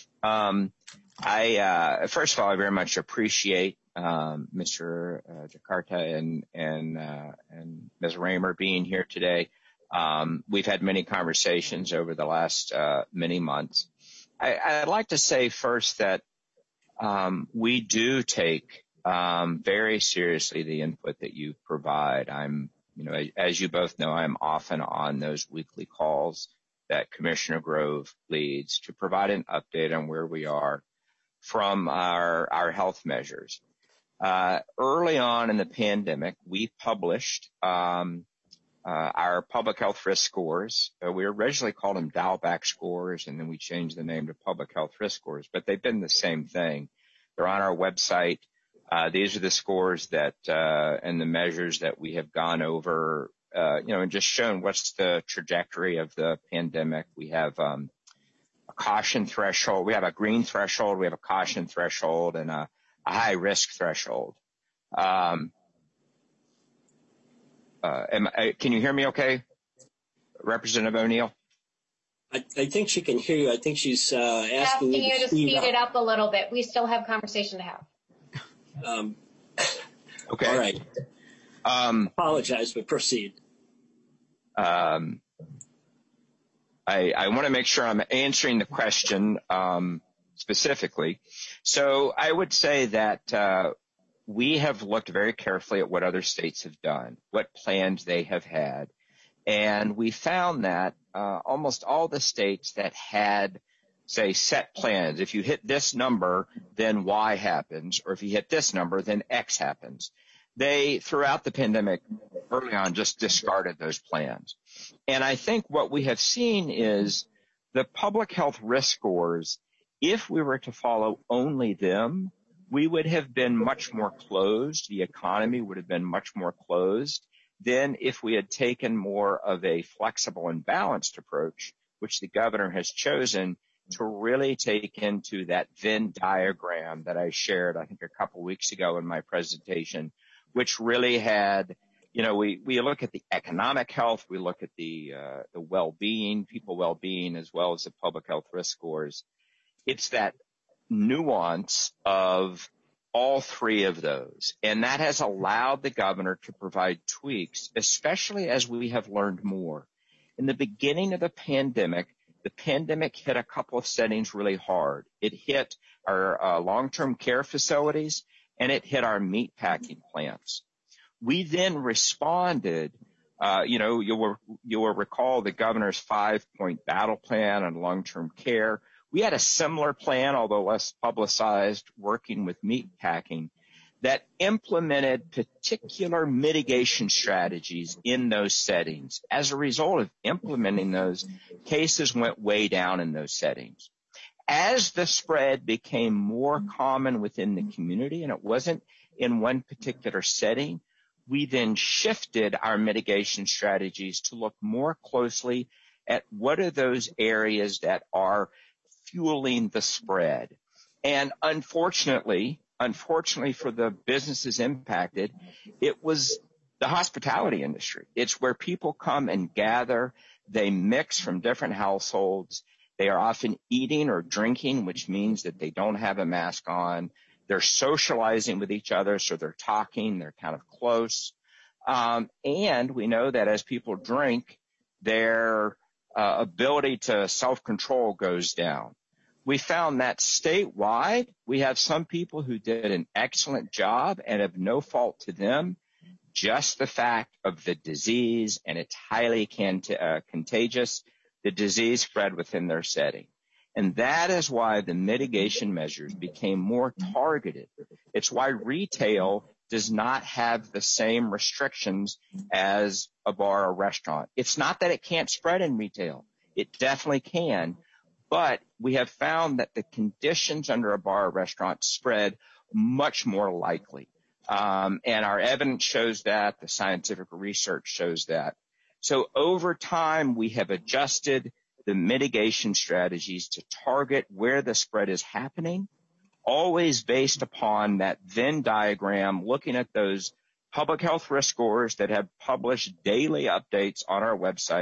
I first of all, I very much appreciate Mr. Jakarta and Ms. Raymer being here today. We've had many conversations over the last many months. I'd like to say first that we do take very seriously the input that you provide. As you both know, I'm often on those weekly calls that Commissioner Grove leads to provide an update on where we are from our health measures. Early on in the pandemic, we published our public health risk scores. We originally called them Dalbac scores, and then we changed the name to public health risk scores, but they've been the same thing. They're on our website. These are the scores that and the measures that we have gone over, and just shown what's the trajectory of the pandemic. We have a caution threshold. We have a green threshold. We have a caution threshold and a high risk threshold. Can you hear me okay, Representative O'Neill? I think she can hear you. I think she's asking you to speed it up a little bit. We still have conversation to have. Okay. All right. Apologize, but proceed. I want to make sure I'm answering the question specifically. So I would say that we have looked very carefully at what other states have done, what plans they have had, and we found that almost all the states that had, say, set plans, if you hit this number, then Y happens, or if you hit this number, then X happens. They, throughout the pandemic, early on, just discarded those plans. And I think what we have seen is the public health risk scores, if we were to follow only them, we would have been much more closed. The economy would have been much more closed than if we had taken more of a flexible and balanced approach, which the governor has chosen to really take into that Venn diagram that I shared, I think, a couple weeks ago in my presentation, which really had, we look at the economic health, we look at the well-being, people well-being, as well as the public health risk scores. It's that nuance of all three of those. And that has allowed the governor to provide tweaks, especially as we have learned more. In the beginning of the pandemic hit a couple of settings really hard. It hit our long-term care facilities, and it hit our meat packing plants. We then responded. You will recall the governor's 5-point battle plan on long-term care. We had a similar plan, although less publicized, working with meat packing that implemented particular mitigation strategies in those settings. As a result of implementing those, cases went way down in those settings. As the spread became more common within the community, and it wasn't in one particular setting, we then shifted our mitigation strategies to look more closely at what are those areas that are fueling the spread. And unfortunately for the businesses impacted, it was the hospitality industry. It's where people come and gather. They mix from different households. They are often eating or drinking, which means that they don't have a mask on. They're socializing with each other, so they're talking. They're kind of close. And we know that as people drink, their ability to self-control goes down. We found that statewide, we have some people who did an excellent job and of no fault to them, just the fact of the disease, and it's highly contagious, the disease spread within their setting. And that is why the mitigation measures became more targeted. It's why retail does not have the same restrictions as a bar or restaurant. It's not that it can't spread in retail. It definitely can. But we have found that the conditions under a bar or restaurant spread much more likely. And our evidence shows that. The scientific research shows that. So over time, we have adjusted the mitigation strategies to target where the spread is happening, always based upon that Venn diagram, looking at those public health risk scores that have published daily updates on our website,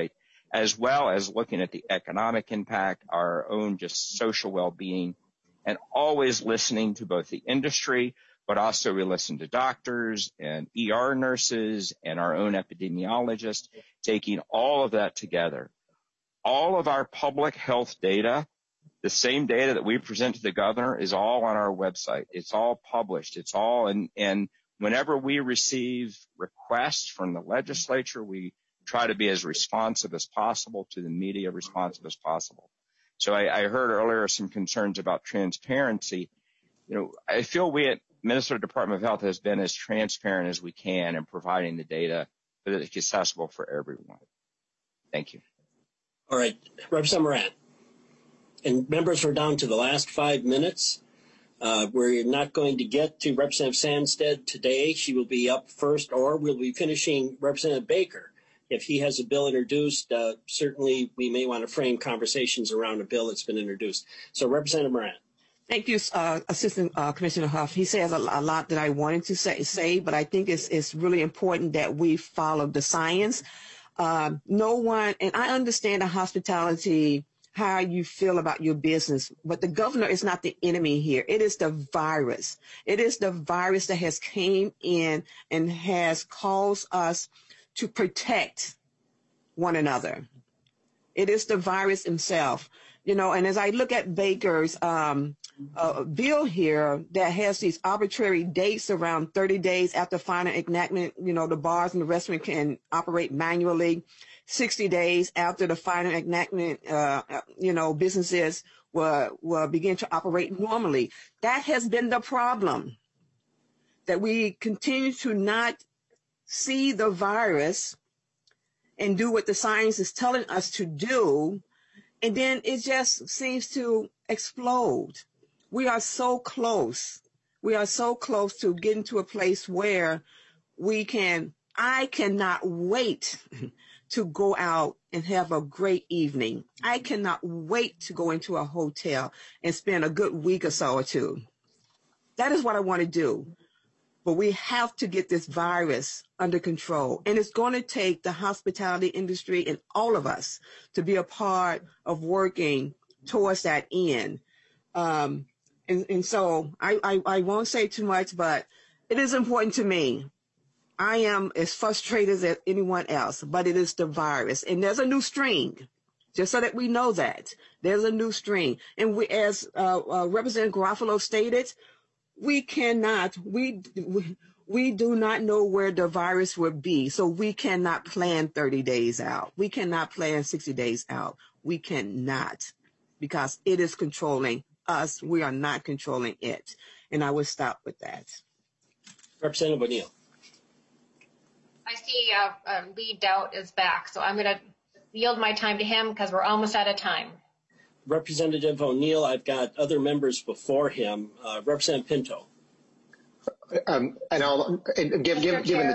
as well as looking at the economic impact, our own just social well-being, and always listening to both the industry, but also we listen to doctors and ER nurses and our own epidemiologists, taking all of that together. All of our public health data, the same data that we present to the governor, is all on our website. It's all published. It's all, and whenever we receive requests from the legislature, we try to be as responsive as possible to the media, responsive as possible. So I heard earlier some concerns about transparency. I feel we at Minnesota Department of Health has been as transparent as we can in providing the data so that it's accessible for everyone. Thank you. All right, Representative Moran. And members, we're down to the last 5 minutes. We're not going to get to Representative Sandstead today. She will be up first, or we'll be finishing Representative Baker. If he has a bill introduced, certainly we may want to frame conversations around a bill that's been introduced. So, Representative Moran. Thank you, Assistant Commissioner Huff. He says a lot that I wanted to say, but I think it's really important that we follow the science. No one, and I understand the hospitality, how you feel about your business, but the governor is not the enemy here. It is the virus. It is the virus that has came in and has caused us to protect one another. It is the virus himself. And as I look at Baker's bill here that has these arbitrary dates around 30 days after final enactment, the bars and the restaurant can operate manually. 60 days after the final enactment, businesses will begin to operate normally. That has been the problem, that we continue to not see the virus and do what the science is telling us to do, and then it just seems to explode. We are so close. We are so close to getting to a place where I cannot wait to go out and have a great evening. I cannot wait to go into a hotel and spend a good week or so or two. That is what I want to do. But we have to get this virus under control. And it's going to take the hospitality industry and all of us to be a part of working towards that end. And so I won't say too much, but it is important to me. I am as frustrated as anyone else, but it is the virus. And there's a new strain, just so that we know that. There's a new strain. And we, as Representative Garofalo stated, we do not know where the virus will be, so we cannot plan 30 days out. We cannot plan 60 days out. We cannot, because it is controlling us. We are not controlling it. And I will stop with that. Representative O'Neill. I see Lee Doubt is back, so I'm going to yield my time to him because we're almost out of time. Representative O'Neill, I've got other members before him. Representative Pinto. Given the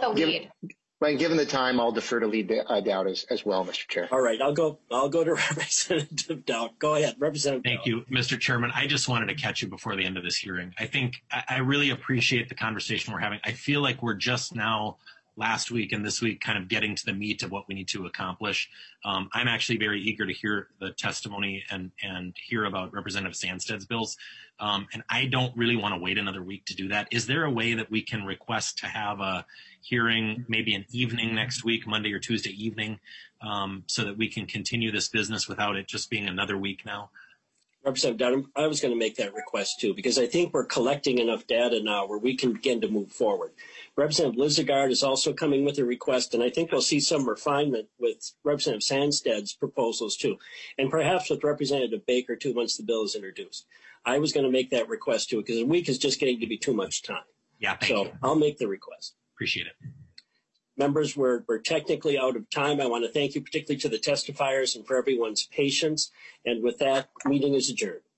time, I'll defer to Lee Doubt as well, Mr. Chair. All right, I'll go to Representative Doubt. Go ahead, Representative. Thank you, Mr. Chairman. I just wanted to catch you before the end of this hearing. I think I really appreciate the conversation we're having. I feel like we're just now, last week and this week, kind of getting to the meat of what we need to accomplish. I'm actually very eager to hear the testimony and hear about Representative Sandstead's bills. And I don't really want to wait another week to do that. Is there a way that we can request to have a hearing, maybe an evening next week, Monday or Tuesday evening, so that we can continue this business without it just being another week now? Representative Dunham, I was going to make that request too, because I think we're collecting enough data now where we can begin to move forward. Representative Lizagard is also coming with a request, and I think we'll see some refinement with Representative Sandstead's proposals too, and perhaps with Representative Baker too once the bill is introduced. I was going to make that request too, because a week is just getting to be too much time. Yeah, thank you. I'll make the request. Appreciate it. Members, we're technically out of time. I want to thank you particularly to the testifiers and for everyone's patience. And with that, meeting is adjourned.